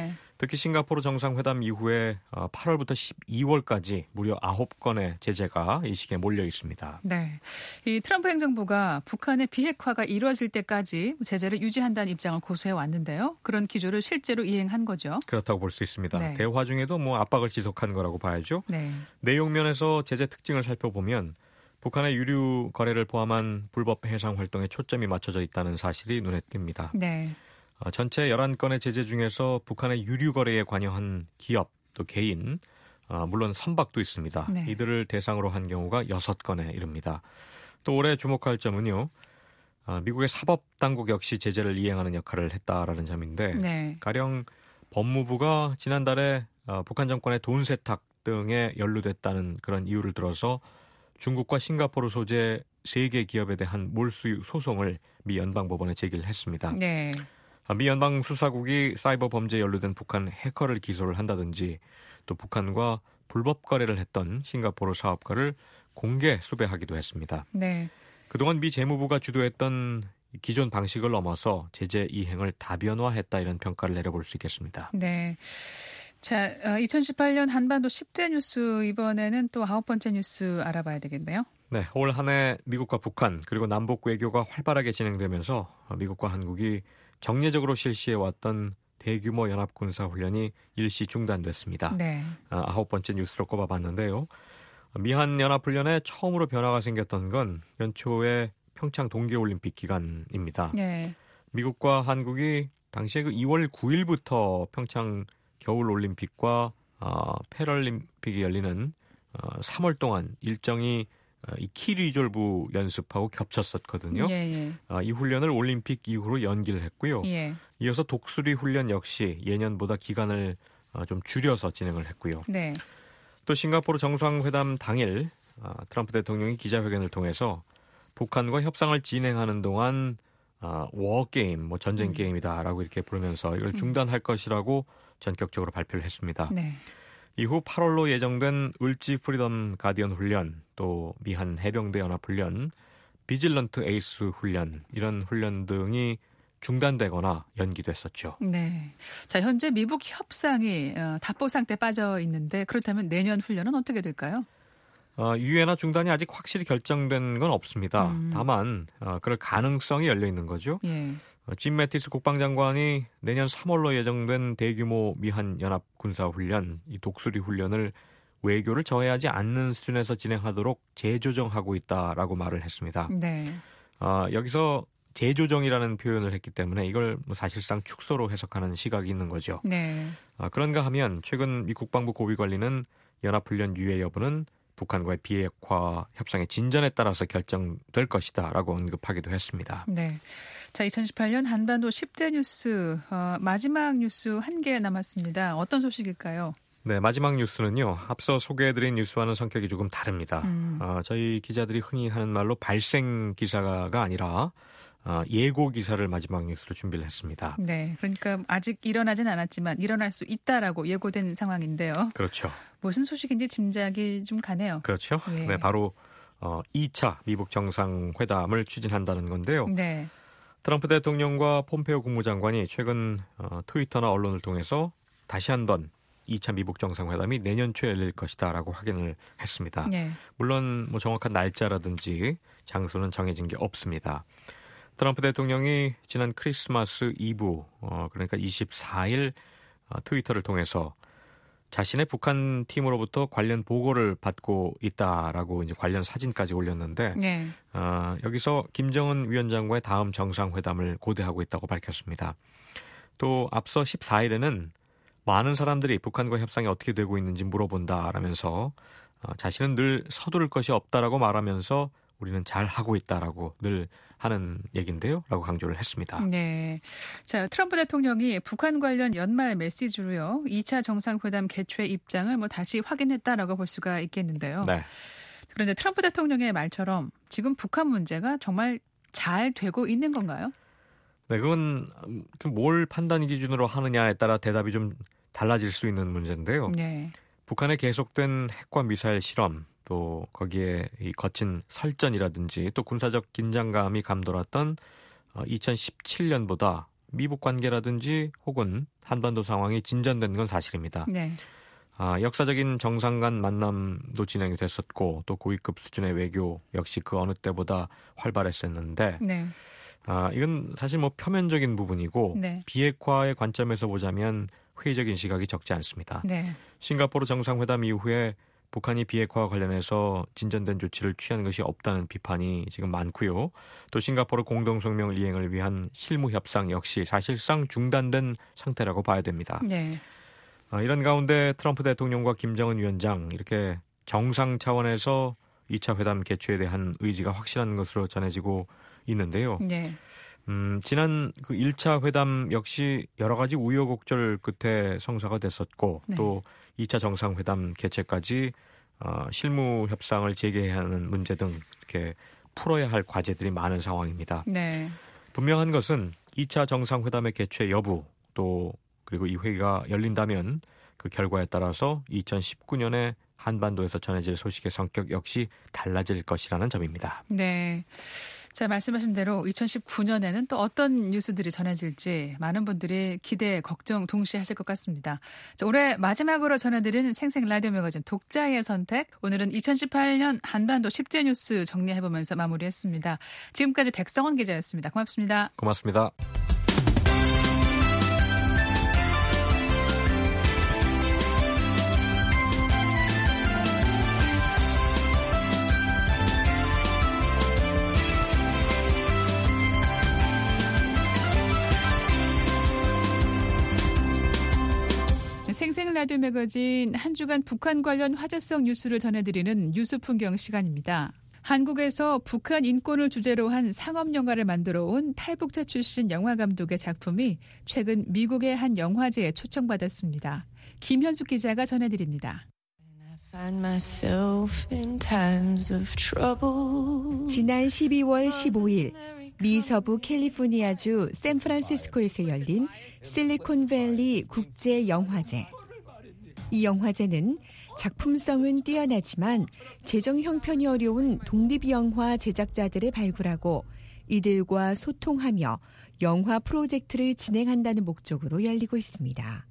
특히 싱가포르 정상회담 이후에 8월부터 12월까지 무려 9건의 제재가 이 시기에 몰려 있습니다. 네, 이 트럼프 행정부가 북한의 비핵화가 이루어질 때까지 제재를 유지한다는 입장을 고수해 왔는데요. 그런 기조를 실제로 이행한 거죠. 그렇다고 볼 수 있습니다. 네. 대화 중에도 압박을 지속한 거라고 봐야죠. 네. 내용면에서 제재 특징을 살펴보면 북한의 유류 거래를 포함한 불법 해상 활동에 초점이 맞춰져 있다는 사실이 눈에 띕니다. 네. 전체 11건의 제재 중에서 북한의 유류 거래에 관여한 기업 또 개인, 물론 선박도 있습니다. 네. 이들을 대상으로 한 경우가 6건에 이릅니다. 또 올해 주목할 점은요. 미국의 사법당국 역시 제재를 이행하는 역할을 했다라는 점인데 네. 가령 법무부가 지난달에 북한 정권의 돈 세탁 등에 연루됐다는 그런 이유를 들어서 중국과 싱가포르 소재 3개 기업에 대한 몰수 소송을 미 연방법원에 제기를 했습니다. 네. 미 연방수사국이 사이버 범죄에 연루된 북한 해커를 기소를 한다든지 또 북한과 불법 거래를 했던 싱가포르 사업가를 공개 수배하기도 했습니다. 네. 그동안 미 재무부가 주도했던 기존 방식을 넘어서 제재 이행을 다변화했다 이런 평가를 내려볼 수 있겠습니다. 네. 자, 2018년 한반도 10대 뉴스 이번에는 또 9번째 뉴스 알아봐야 되겠네요. 네, 올 한 해 미국과 북한 그리고 남북 외교가 활발하게 진행되면서 미국과 한국이 정례적으로 실시해왔던 대규모 연합군사훈련이 일시 중단됐습니다. 네. 9번째 뉴스로 꼽아봤는데요. 미한 연합훈련에 처음으로 변화가 생겼던 건 연초에 평창 동계올림픽 기간입니다. 네. 미국과 한국이 당시에 2월 9일부터 평창 겨울올림픽과 패럴림픽이 열리는 3월 동안 일정이 이 키리졸브 연습하고 겹쳤었거든요. 예. 이 훈련을 올림픽 이후로 연기를 했고요. 예. 이어서 독수리 훈련 역시 예년보다 기간을 좀 줄여서 진행을 했고요. 네. 또 싱가포르 정상회담 당일 트럼프 대통령이 기자회견을 통해서 북한과 협상을 진행하는 동안 워게임, 전쟁 게임이다라고 이렇게 부르면서 이걸 중단할 것이라고 전격적으로 발표를 했습니다. 네. 이후 8월로 예정된 을지 프리덤 가디언 훈련, 또 미한 해병대 연합 훈련, 비질런트 에이스 훈련 이런 훈련 등이 중단되거나 연기됐었죠. 네. 자, 현재 미북 협상이 답보 상태에 빠져 있는데 그렇다면 내년 훈련은 어떻게 될까요? 유예나 중단이 아직 확실히 결정된 건 없습니다. 다만 그럴 가능성이 열려 있는 거죠. 예. 짐 매티스 국방장관이 내년 3월로 예정된 대규모 미한 연합 군사 훈련, 이 독수리 훈련을 외교를 저해하지 않는 수준에서 진행하도록 재조정하고 있다라고 말을 했습니다. 네. 여기서 재조정이라는 표현을 했기 때문에 이걸 사실상 축소로 해석하는 시각이 있는 거죠. 네. 그런가 하면 최근 미 국방부 고위관리는 연합훈련 유예 여부는 북한과의 비핵화 협상의 진전에 따라서 결정될 것이다라고 언급하기도 했습니다. 네. 자, 2018년 한반도 10대 뉴스 마지막 뉴스 한 개 남았습니다. 어떤 소식일까요? 네, 마지막 뉴스는요. 앞서 소개해드린 뉴스와는 성격이 조금 다릅니다. 저희 기자들이 흔히 하는 말로 발생 기사가 아니라 예고 기사를 마지막 뉴스로 준비를 했습니다. 네, 그러니까 아직 일어나진 않았지만 일어날 수 있다라고 예고된 상황인데요. 그렇죠. 무슨 소식인지 짐작이 좀 가네요. 그렇죠. 예. 네, 바로 2차 미북 정상회담을 추진한다는 건데요. 네. 트럼프 대통령과 폼페오 국무장관이 최근 트위터나 언론을 통해서 다시 한번 2차 미북 정상회담이 내년 초에 열릴 것이다라고 확인을 했습니다. 네. 물론 정확한 날짜라든지 장소는 정해진 게 없습니다. 트럼프 대통령이 지난 크리스마스 이브, 그러니까 24일 트위터를 통해서 자신의 북한 팀으로부터 관련 보고를 받고 있다라고 이제 관련 사진까지 올렸는데 네. 여기서 김정은 위원장과의 다음 정상회담을 고대하고 있다고 밝혔습니다. 또 앞서 14일에는 많은 사람들이 북한과 협상이 어떻게 되고 있는지 물어본다라면서 자신은 늘 서두를 것이 없다라고 말하면서 우리는 잘 하고 있다라고 늘 하는 얘기인데요. 라고 강조를 했습니다. 네. 자, 트럼프 대통령이 북한 관련 연말 메시지로요. 2차 정상회담 개최 입장을 다시 확인했다라고 볼 수가 있겠는데요. 네. 그런데 트럼프 대통령의 말처럼 지금 북한 문제가 정말 잘 되고 있는 건가요? 네, 그건 뭘 판단 기준으로 하느냐에 따라 대답이 좀 달라질 수 있는 문제인데요. 네. 북한의 계속된 핵과 미사일 실험, 또 거기에 이 거친 설전이라든지 또 군사적 긴장감이 감돌았던 2017년보다 미북 관계라든지 혹은 한반도 상황이 진전된 건 사실입니다. 네. 역사적인 정상 간 만남도 진행이 됐었고 또 고위급 수준의 외교 역시 그 어느 때보다 활발했었는데 네. 이건 사실 뭐 표면적인 부분이고 네. 비핵화의 관점에서 보자면 회의적인 시각이 적지 않습니다. 네. 싱가포르 정상회담 이후에 북한이 비핵화와 관련해서 진전된 조치를 취한 것이 없다는 비판이 지금 많고요. 또 싱가포르 공동성명 이행을 위한 실무 협상 역시 사실상 중단된 상태라고 봐야 됩니다. 네. 이런 가운데 트럼프 대통령과 김정은 위원장 이렇게 정상 차원에서 2차 회담 개최에 대한 의지가 확실한 것으로 전해지고 있는데요. 네. 지난 그 1차 회담 역시 여러 가지 우여곡절 끝에 성사가 됐었고 네. 또 2차 정상회담 개최까지 실무 협상을 재개해야 하는 문제 등 이렇게 풀어야 할 과제들이 많은 상황입니다. 네. 분명한 것은 2차 정상회담의 개최 여부 또 그리고 이 회의가 열린다면 그 결과에 따라서 2019년에 한반도에서 전해질 소식의 성격 역시 달라질 것이라는 점입니다. 네. 자, 말씀하신 대로 2019년에는 또 어떤 뉴스들이 전해질지 많은 분들이 기대, 걱정 동시에 하실 것 같습니다. 자, 올해 마지막으로 전해드리는 생생 라디오 매거진 독자의 선택. 오늘은 2018년 한반도 10대 뉴스 정리해보면서 마무리했습니다. 지금까지 백성원 기자였습니다. 고맙습니다. 고맙습니다. 생생 라디오 매거진 한 주간 북한 관련 화제성 뉴스를 전해드리는 뉴스 풍경 시간입니다. 한국에서 북한 인권을 주제로 한 상업 영화를 만들어 온 탈북자 출신 영화 감독의 작품이 최근 미국의 한 영화제에 초청받았습니다. 김현숙 기자가 전해드립니다. 지난 12월 15일 미서부 캘리포니아주 샌프란시스코에서 열린 실리콘밸리 국제영화제. 이 영화제는 작품성은 뛰어나지만 재정 형편이 어려운 독립영화 제작자들을 발굴하고 이들과 소통하며 영화 프로젝트를 진행한다는 목적으로 열리고 있습니다.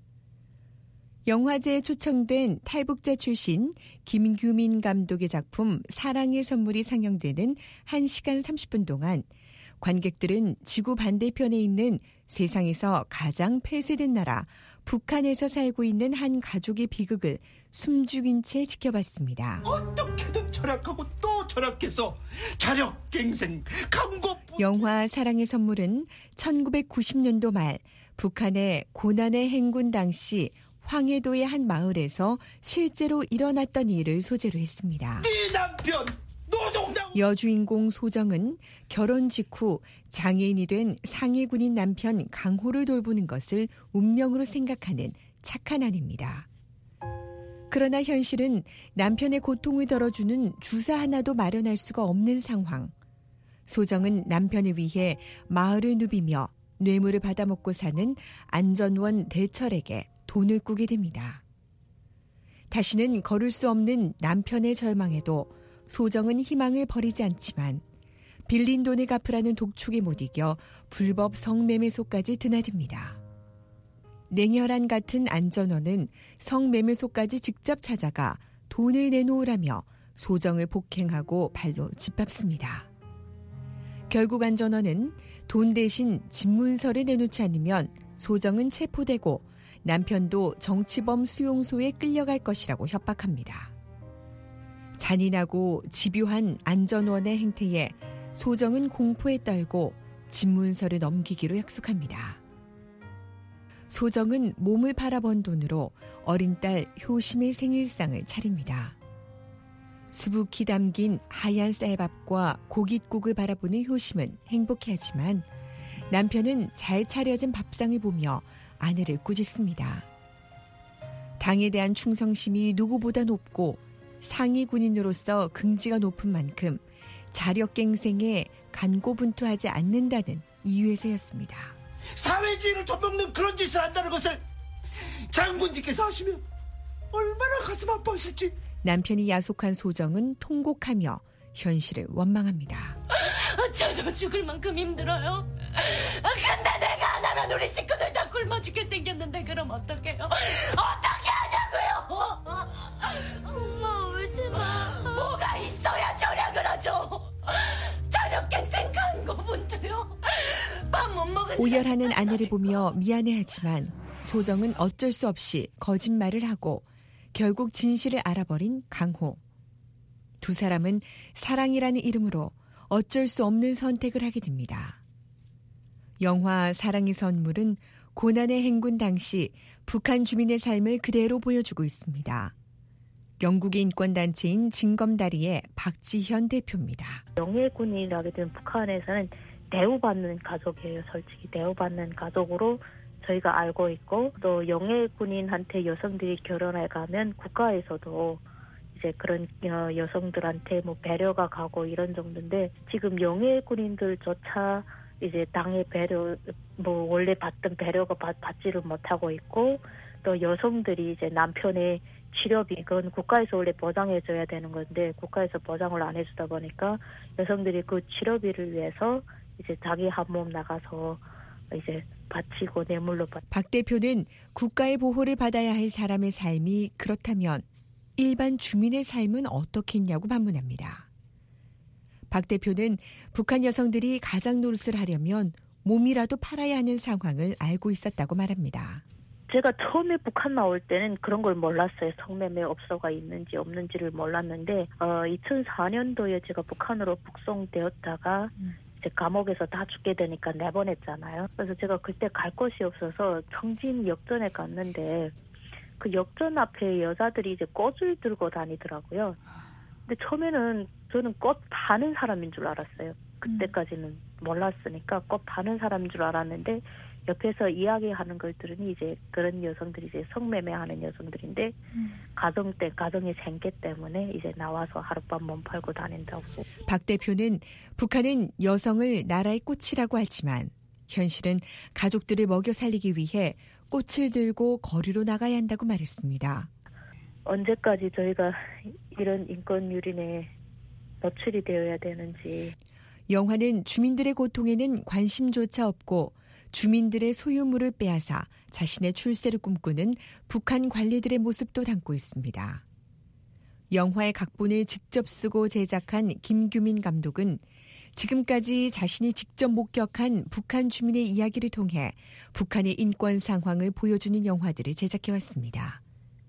영화제에 초청된 탈북자 출신 김규민 감독의 작품 사랑의 선물이 상영되는 1시간 30분 동안 관객들은 지구 반대편에 있는 세상에서 가장 폐쇄된 나라 북한에서 살고 있는 한 가족의 비극을 숨죽인 채 지켜봤습니다. 어떻게든 절약하고 또 절약해서 자력갱생, 강고... 영화 사랑의 선물은 1990년도 말 북한의 고난의 행군 당시 황해도의 한 마을에서 실제로 일어났던 일을 소재로 했습니다. 네 남편 노동당... 여주인공 소정은 결혼 직후 장애인이 된 상해 군인 남편 강호를 돌보는 것을 운명으로 생각하는 착한 아내입니다. 그러나 현실은 남편의 고통을 덜어주는 주사 하나도 마련할 수가 없는 상황. 소정은 남편을 위해 마을을 누비며 뇌물을 받아먹고 사는 안전원 대철에게 돈을 꾸게 됩니다. 다시는 걸을 수 없는 남편의 절망에도 소정은 희망을 버리지 않지만 빌린 돈을 갚으라는 독촉에 못 이겨 불법 성매매소까지 드나듭니다. 냉혈한 같은 안전원은 성매매소까지 직접 찾아가 돈을 내놓으라며 소정을 폭행하고 발로 짓밟습니다. 결국 안전원은 돈 대신 집문서를 내놓지 않으면 소정은 체포되고 남편도 정치범 수용소에 끌려갈 것이라고 협박합니다. 잔인하고 집요한 안전원의 행태에 소정은 공포에 떨고 집문서를 넘기기로 약속합니다. 소정은 몸을 팔아번 돈으로 어린 딸 효심의 생일상을 차립니다. 수북히 담긴 하얀 쌀밥과 고깃국을 바라보는 효심은 행복해하지만 남편은 잘 차려진 밥상을 보며 아내를 꾸짖습니다. 당에 대한 충성심이 누구보다 높고 상위 군인으로서 긍지가 높은 만큼 자력갱생에 간고분투하지 않는다는 이유에서였습니다. 사회주의를 좀먹는 그런 짓을 한다는 것을 장군님께서 하시면 얼마나 가슴 아파하실지. 남편이 야속한 소정은 통곡하며 현실을 원망합니다. 저도 죽을 만큼 힘들어요. 근데 내가 하면 우리 식구들 다 굶어 죽게 생겼는데 그럼 어떡해요? 어떻게 하냐고요? 엄마 울지 마. 뭐가 있어야 절약을 하죠? 저녁갱 생각한 거 본데요. 밥 못 먹은 오열하는 아내를 보며 미안해하지만 소정은 어쩔 수 없이 거짓말을 하고 결국 진실을 알아버린 강호. 두 사람은 사랑이라는 이름으로 어쩔 수 없는 선택을 하게 됩니다. 영화 사랑의 선물은 고난의 행군 당시 북한 주민의 삶을 그대로 보여주고 있습니다. 영국의 인권단체인 징검다리의 박지현 대표입니다. 영해군이라게 된 북한에서는 대우받는 가족이에요. 솔직히 대우받는 가족으로 저희가 알고 있고, 또 영해군인한테 여성들이 결혼해 가면 국가에서도 이제 그런 여성들한테 뭐 배려가 가고 이런 정도인데, 지금 영해군인들조차 이제 당의 배려, 뭐 원래 받던 배려가 받지를 못하고 있고, 또 여성들이 이제 남편의 치료비, 그건 국가에서 원래 보장해줘야 되는 건데 국가에서 보장을 안 해주다 보니까 여성들이 그 치료비를 위해서 이제 자기 한 몸 나가서 이제 바치고 뇌물로 박 대표는 국가의 보호를 받아야 할 사람의 삶이 그렇다면 일반 주민의 삶은 어떻겠냐고 반문합니다. 박 대표는 북한 여성들이 가장 노릇을 하려면 몸이라도 팔아야 하는 상황을 알고 있었다고 말합니다. 제가 처음에 북한 나올 때는 그런 걸 몰랐어요. 성매매 업소가 있는지 없는지를 몰랐는데 2004년도에 제가 북한으로 북송되었다가 이제 감옥에서 다 죽게 되니까 내보냈잖아요. 그래서 제가 그때 갈 곳이 없어서 청진 역전에 갔는데 그 역전 앞에 여자들이 이제 꽃을 들고 다니더라고요. 근데 처음에는 저는 꽃 파는 사람인 줄 알았어요. 그때까지는 몰랐으니까 꽃 파는 사람인 줄 알았는데 옆에서 이야기하는 걸 들으니 이제 그런 여성들이 이제 성매매하는 여성들인데 가정의 생계 때문에 이제 나와서 하룻밤 몸 팔고 다닌다고. 박 대표는 북한은 여성을 나라의 꽃이라고 하지만 현실은 가족들을 먹여 살리기 위해 꽃을 들고 거리로 나가야 한다고 말했습니다. 언제까지 저희가 이런 인권 유린에 노출이 되어야 되는지. 영화는 주민들의 고통에는 관심조차 없고 주민들의 소유물을 빼앗아 자신의 출세를 꿈꾸는 북한 관리들의 모습도 담고 있습니다. 영화의 각본을 직접 쓰고 제작한 김규민 감독은 지금까지 자신이 직접 목격한 북한 주민의 이야기를 통해 북한의 인권 상황을 보여주는 영화들을 제작해왔습니다.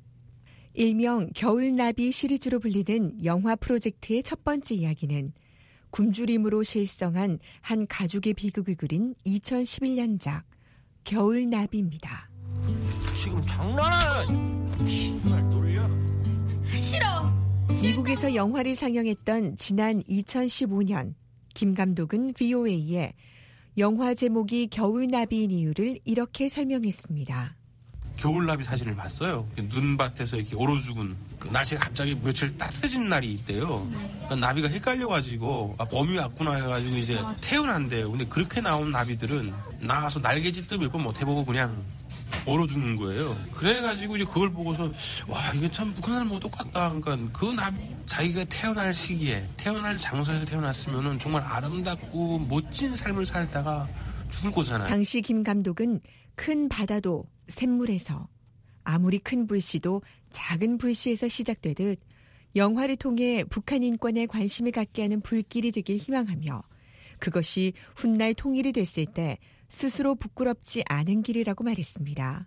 일명 겨울나비 시리즈로 불리는 영화 프로젝트의 첫 번째 이야기는 굶주림으로 실성한 한 가족의 비극을 그린 2011년작 겨울나비입니다. 지금 장난하나? 정말 놀려? 싫어. 미국에서 영화를 상영했던 지난 2015년 김 감독은 VOA에 영화 제목이 겨울나비인 이유를 이렇게 설명했습니다. 겨울나비 사진을 봤어요. 눈밭에서 이렇게 얼어 죽은 그 날씨가 갑자기 며칠 따뜻해진 날이 있대요. 그러니까 나비가 헷갈려가지고 봄이 왔구나 해가지고 이제 태어난대요. 근데 그렇게 나온 나비들은 나와서 날개짓도 몇 번 못 해보고 그냥 얼어 죽는 거예요. 그래가지고 이제 그걸 보고서 와 이게 참 북한 사람하고 똑같다. 그러니까 그 나비 자기가 태어날 시기에 태어날 장소에서 태어났으면은 정말 아름답고 멋진 삶을 살다가 죽을 거잖아요. 당시 김 감독은 큰 바다도 샘물에서 아무리 큰 불씨도 작은 불씨에서 시작되듯 영화를 통해 북한 인권에 관심을 갖게 하는 불길이 되길 희망하며 그것이 훗날 통일이 됐을 때 스스로 부끄럽지 않은 길이라고 말했습니다.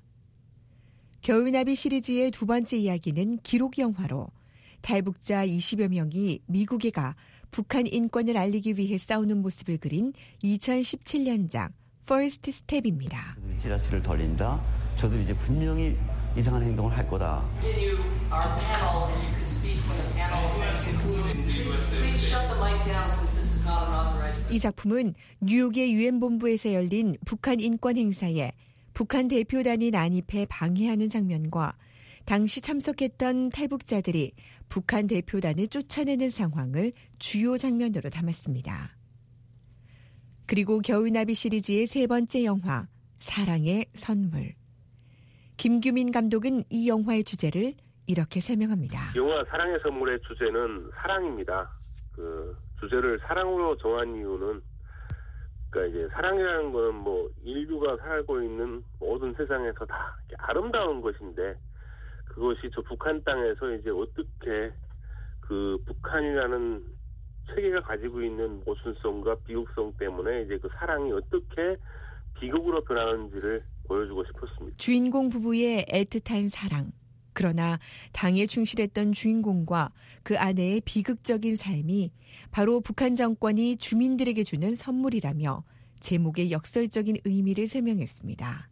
겨울나비 시리즈의 두 번째 이야기는 기록 영화로 탈북자 20여 명이 미국에 가 북한 인권을 알리기 위해 싸우는 모습을 그린 2017년작 퍼스트 스텝입니다. 지라시를 돌린다. 저들이 이제 분명히 이상한 행동을 할 거다. 이 작품은 뉴욕의 유엔 본부에서 열린 북한 인권 행사에 북한 대표단이 난입해 방해하는 장면과 당시 참석했던 탈북자들이 북한 대표단을 쫓아내는 상황을 주요 장면으로 담았습니다. 그리고 겨울나비 시리즈의 세 번째 영화 사랑의 선물. 김규민 감독은 이 영화의 주제를 이렇게 설명합니다. 영화 사랑의 선물의 주제는 사랑입니다. 그 주제를 사랑으로 정한 이유는 그러니까 이제 사랑이라는 거는 뭐 인류가 살고 있는 모든 세상에서 다 아름다운 것인데 그것이 저 북한 땅에서 이제 어떻게 그 북한이라는 세계가 가지고 있는 모순성과 비극성 때문에 이제 그 사랑이 어떻게 비극으로 변하는지를 보여주고 싶었습니다. 주인공 부부의 애틋한 사랑. 그러나 당에 충실했던 주인공과 그 아내의 비극적인 삶이 바로 북한 정권이 주민들에게 주는 선물이라며 제목의 역설적인 의미를 설명했습니다.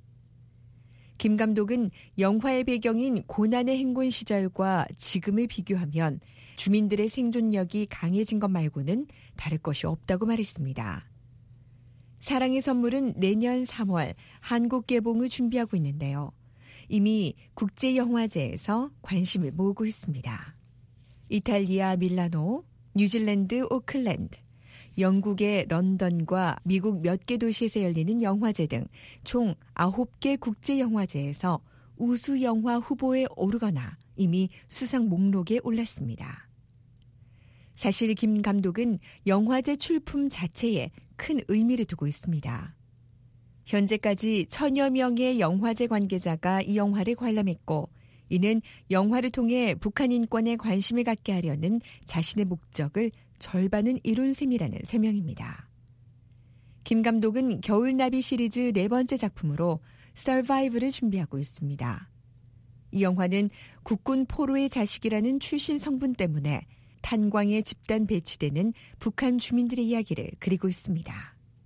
김 감독은 영화의 배경인 고난의 행군 시절과 지금을 비교하면 주민들의 생존력이 강해진 것 말고는 다를 것이 없다고 말했습니다. 사랑의 선물은 내년 3월 한국 개봉을 준비하고 있는데요. 이미 국제영화제에서 관심을 모으고 있습니다. 이탈리아 밀라노, 뉴질랜드 오클랜드, 영국의 런던과 미국 몇 개 도시에서 열리는 영화제 등 총 9개 국제영화제에서 우수영화 후보에 오르거나 이미 수상 목록에 올랐습니다. 사실 김 감독은 영화제 출품 자체에 큰 의미를 두고 있습니다. 현재까지 1000여 명의 영화제 관계자가 이 영화를 관람했고 이는 영화를 통해 북한 인권에 관심을 갖게 하려는 자신의 목적을 절반은 이룬 셈이라는 설명입니다. 김 감독은 겨울나비 시리즈 4번째 작품으로 서바이브를 준비하고 있습니다. 이 영화는 국군 포로의 자식이라는 출신 성분 때문에 탄광에 집단 배치되는 북한 주민들의 이야기를 그리고 있습니다.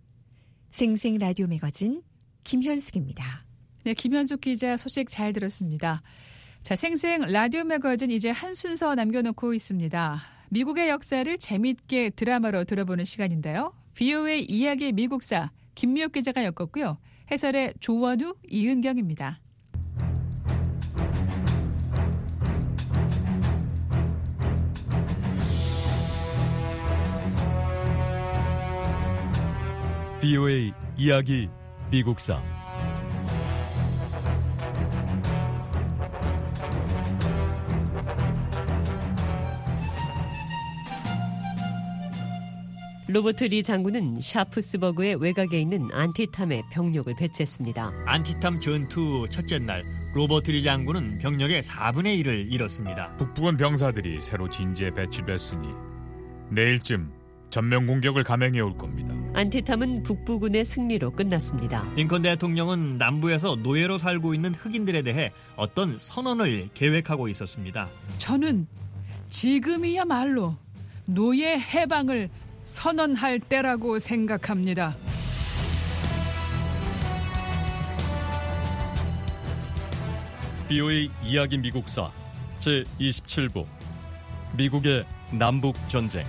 생생 라디오 매거진 김현숙입니다. 네, 김현숙 기자 소식 잘 들었습니다. 자, 생생 라디오 매거진 이제 한 순서 남겨놓고 있습니다. 미국의 역사를 재미있게 드라마로 들어보는 시간인데요. VOA 이야기 미국사 김미옥 기자가 엮었고요. 해설의 조원우, 이은경입니다. VOA 이야기 미국사 로버트 리 장군은 샤프스버그의 외곽에 있는 안티탐에 병력을 배치했습니다. 안티탐 전투 첫째 날 로버트 리 장군은 병력의 4분의 1을 잃었습니다. 북부군 병사들이 새로 진지에 배치됐으니 내일쯤 전면 공격을 감행해 올 겁니다. 안티탐은 북부군의 승리로 끝났습니다. 링컨 대통령은 남부에서 노예로 살고 있는 흑인들에 대해 어떤 선언을 계획하고 있었습니다. 저는 지금이야말로 노예 해방을 선언할 때라고 생각합니다. VOA 이야기 미국사 제27부 미국의 남북전쟁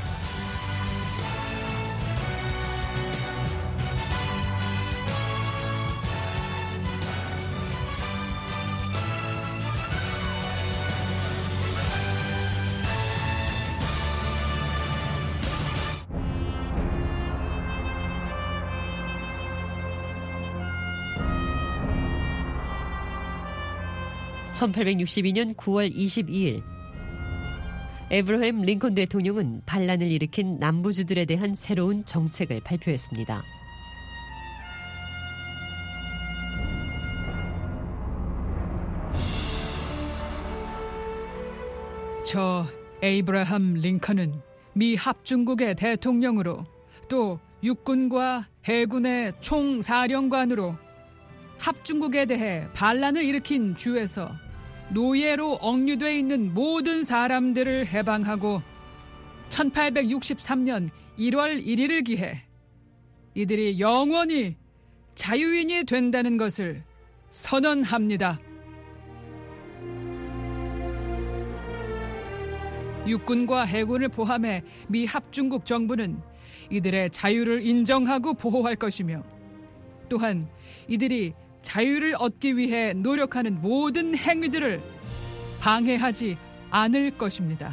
(1862년 9월 22일) 에브러햄 링컨 대통령은 반란을 일으킨 남부주들에 대한 새로운 정책을 발표했습니다. 저 에이브라함 링컨은 미 합중국의 대통령으로 또 육군과 해군의 총사령관으로 합중국에 대해 반란을 일으킨 주에서 노예로 억류돼 있는 모든 사람들을 해방하고 1863년 1월 1일을 기해 이들이 영원히 자유인이 된다는 것을 선언합니다. 육군과 해군을 포함해 미 합중국 정부는 이들의 자유를 인정하고 보호할 것이며 또한 이들이 자유를 얻기 위해 노력하는 모든 행위들을 방해하지 않을 것입니다.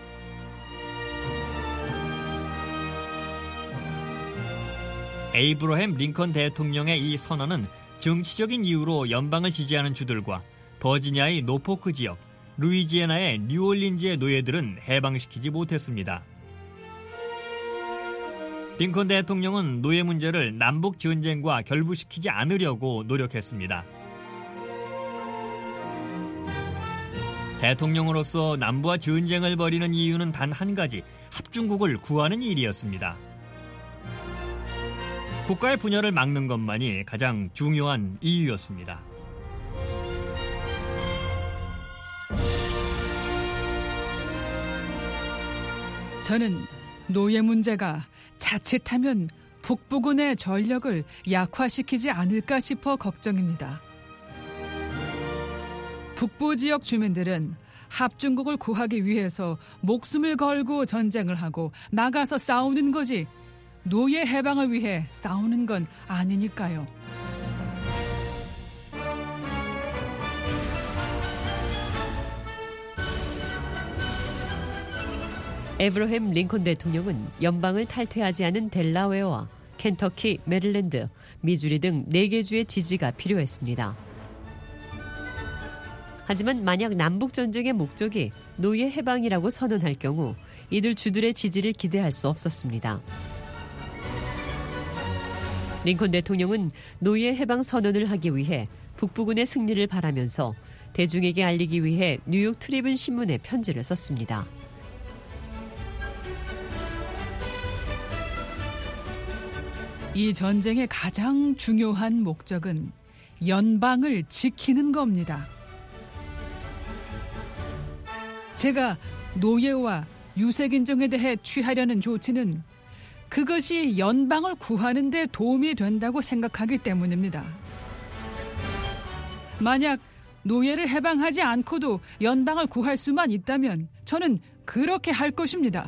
에이브러햄 링컨 대통령의 이 선언은 정치적인 이유로 연방을 지지하는 주들과 버지니아의 노포크 지역, 루이지애나의 뉴올린즈의 노예들은 해방시키지 못했습니다. 링컨 대통령은 노예 문제를 남북 전쟁과 결부시키지 않으려고 노력했습니다. 대통령으로서 남부와 전쟁을 벌이는 이유는 단 한 가지, 합중국을 구하는 일이었습니다. 국가의 분열을 막는 것만이 가장 중요한 이유였습니다. 저는 노예 문제가 자칫하면 북부군의 전력을 약화시키지 않을까 싶어 걱정입니다. 북부 지역 주민들은 합중국을 구하기 위해서 목숨을 걸고 전쟁을 하고 나가서 싸우는 거지 노예 해방을 위해 싸우는 건 아니니까요. 에브러햄 링컨 대통령은 연방을 탈퇴하지 않은 델라웨어와 켄터키, 메릴랜드, 미주리 등 4개 주의 지지가 필요했습니다. 하지만 만약 남북전쟁의 목적이 노예 해방이라고 선언할 경우 이들 주들의 지지를 기대할 수 없었습니다. 링컨 대통령은 노예 해방 선언을 하기 위해 북부군의 승리를 바라면서 대중에게 알리기 위해 뉴욕 트리뷴 신문에 편지를 썼습니다. 이 전쟁의 가장 중요한 목적은 연방을 지키는 겁니다. 제가 노예와 유색인종에 대해 취하려는 조치는 그것이 연방을 구하는 데 도움이 된다고 생각하기 때문입니다. 만약 노예를 해방하지 않고도 연방을 구할 수만 있다면 저는 그렇게 할 것입니다.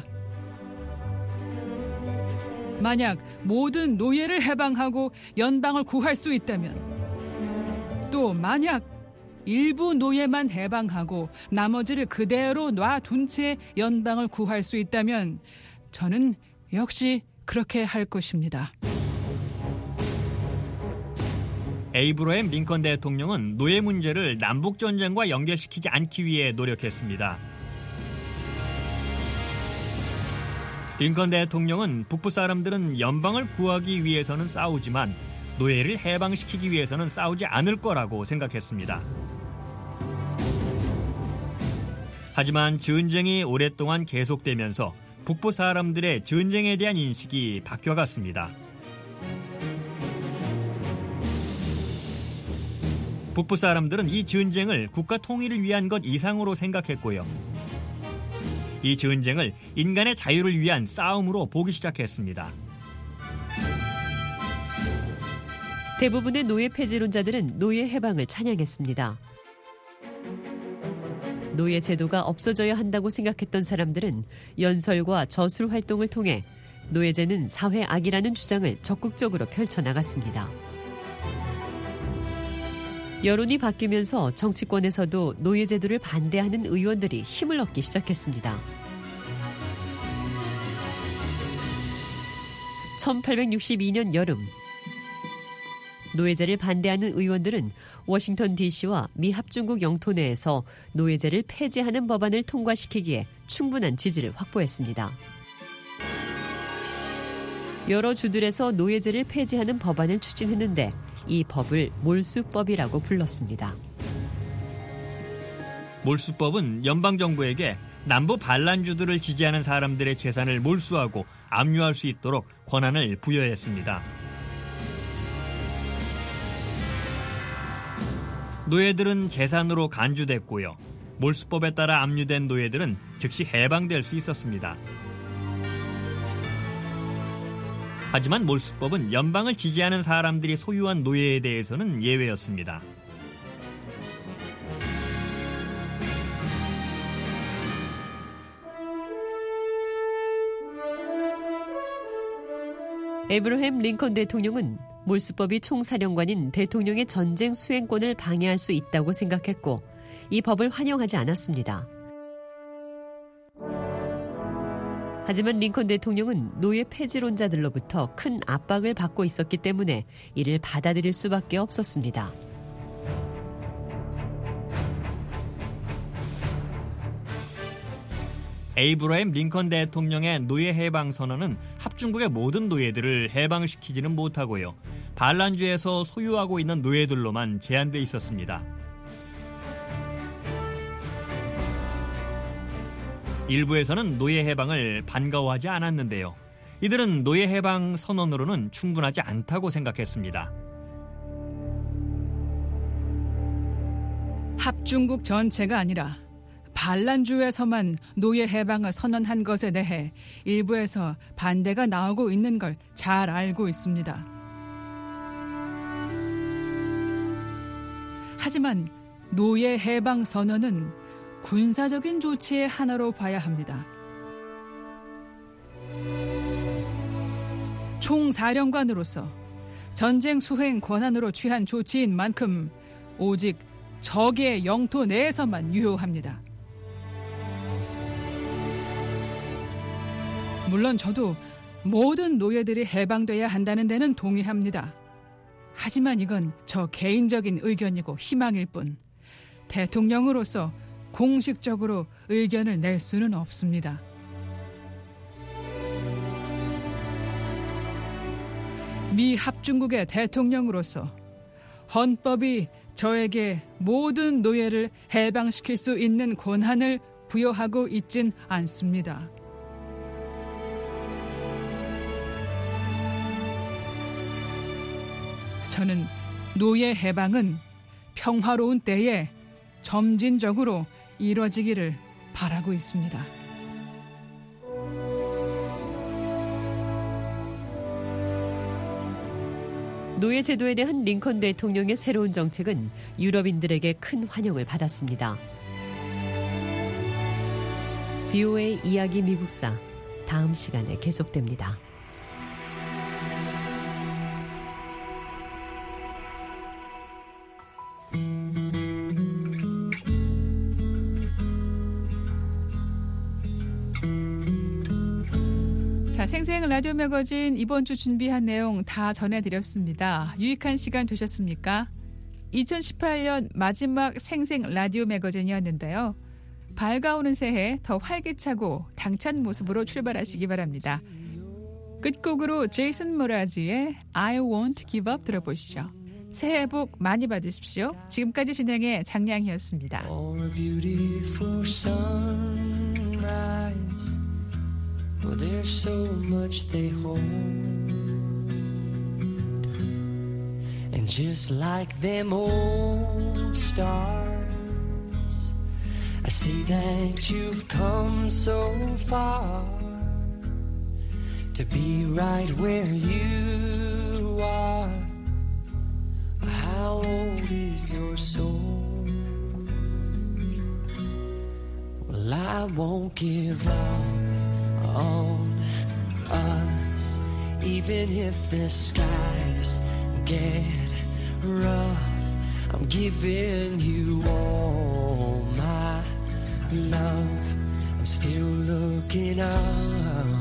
만약 모든 노예를 해방하고 연방을 구할 수 있다면, 또 만약 일부 노예만 해방하고 나머지를 그대로 놔둔 채 연방을 구할 수 있다면 저는 역시 그렇게 할 것입니다. 에이브러햄 링컨 대통령은 노예 문제를 남북전쟁과 연결시키지 않기 위해 노력했습니다. 링컨 대통령은 북부 사람들은 연방을 구하기 위해서는 싸우지만 노예를 해방시키기 위해서는 싸우지 않을 거라고 생각했습니다. 하지만 전쟁이 오랫동안 계속되면서 북부 사람들의 전쟁에 대한 인식이 바뀌어갔습니다. 북부 사람들은 이 전쟁을 국가 통일을 위한 것 이상으로 생각했고요. 이 전쟁을 인간의 자유를 위한 싸움으로 보기 시작했습니다. 대부분의 노예 폐지론자들은 노예 해방을 찬양했습니다. 노예 제도가 없어져야 한다고 생각했던 사람들은 연설과 저술 활동을 통해 노예제는 사회 악이라는 주장을 적극적으로 펼쳐나갔습니다. 여론이 바뀌면서 정치권에서도 노예제도를 반대하는 의원들이 힘을 얻기 시작했습니다. 1862년 여름, 노예제를 반대하는 의원들은 워싱턴 DC와 미 합중국 영토 내에서 노예제를 폐지하는 법안을 통과시키기에 충분한 지지를 확보했습니다. 여러 주들에서 노예제를 폐지하는 법안을 추진했는데 이 법을 몰수법이라고 불렀습니다. 몰수법은 연방정부에게 남부 반란주들을 지지하는 사람들의 재산을 몰수하고 압류할 수 있도록 권한을 부여했습니다. 노예들은 재산으로 간주됐고요. 몰수법에 따라 압류된 노예들은 즉시 해방될 수 있었습니다. 하지만 몰수법은 연방을 지지하는 사람들이 소유한 노예에 대해서는 예외였습니다. 에브러햄 링컨 대통령은 몰수법이 총사령관인 대통령의 전쟁 수행권을 방해할 수 있다고 생각했고 이 법을 환영하지 않았습니다. 하지만 링컨 대통령은 노예 폐지론자들로부터 큰 압박을 받고 있었기 때문에 이를 받아들일 수밖에 없었습니다. 에이브러햄 링컨 대통령의 노예 해방 선언은 합중국의 모든 노예들을 해방시키지는 못하고요. 반란주에서 소유하고 있는 노예들로만 제한돼 있었습니다. 일부에서는 노예 해방을 반가워하지 않았는데요. 이들은 노예 해방 선언으로는 충분하지 않다고 생각했습니다. 합중국 전체가 아니라 반란주에서만 노예 해방을 선언한 것에 대해 일부에서 반대가 나오고 있는 걸 잘 알고 있습니다. 하지만 노예 해방 선언은 군사적인 조치의 하나로 봐야 합니다. 총사령관으로서 전쟁 수행 권한으로 취한 조치인 만큼 오직 적의 영토 내에서만 유효합니다. 물론 저도 모든 노예들이 해방돼야 한다는 데는 동의합니다. 하지만 이건 저 개인적인 의견이고 희망일 뿐 대통령으로서 공식적으로 의견을 낼 수는 없습니다. 미 합중국의 대통령으로서 헌법이 저에게 모든 노예를 해방시킬 수 있는 권한을 부여하고 있진 않습니다. 저는 노예 해방은 평화로운 때에 점진적으로 이뤄지기를 바라고 있습니다. 노예 제도에 대한 링컨 대통령의 새로운 정책은 유럽인들에게 큰 환영을 받았습니다. VOA 이야기 미국사 다음 시간에 계속됩니다. 자, 생생 라디오 매거진 이번 주 준비한 내용 다 전해드렸습니다. 유익한 시간 되셨습니까? 2018년 마지막 생생 라디오 매거진이었는데요. 밝아오는 새해 더 활기차고 당찬 모습으로 출발하시기 바랍니다. 끝곡으로 제이슨 모라즈의 I Won't Give Up 들어보시죠. 새해 복 많이 받으십시오. 지금까지 진행의 장량이었습니다. Well, there's so much they hold. And just like them old stars, I see that you've come so far to be right where you are. How old is your soul? Well, I won't give up on us, even if the skies get rough. I'm giving you all my love. I'm still looking up,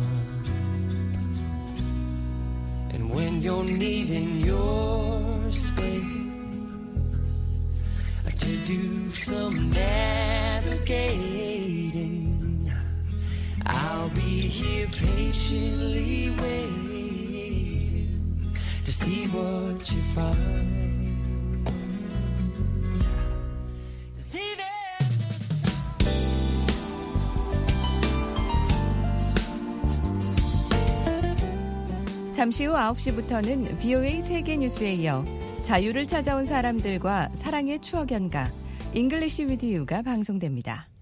and when you're needing your space to do some navigating, I'll be here patiently waiting to see what you find. See that. 잠시 후 9시부터는 VOA 세계 뉴스에 이어 자유를 찾아온 사람들과 사랑의 추억 연가 English with You가 방송됩니다.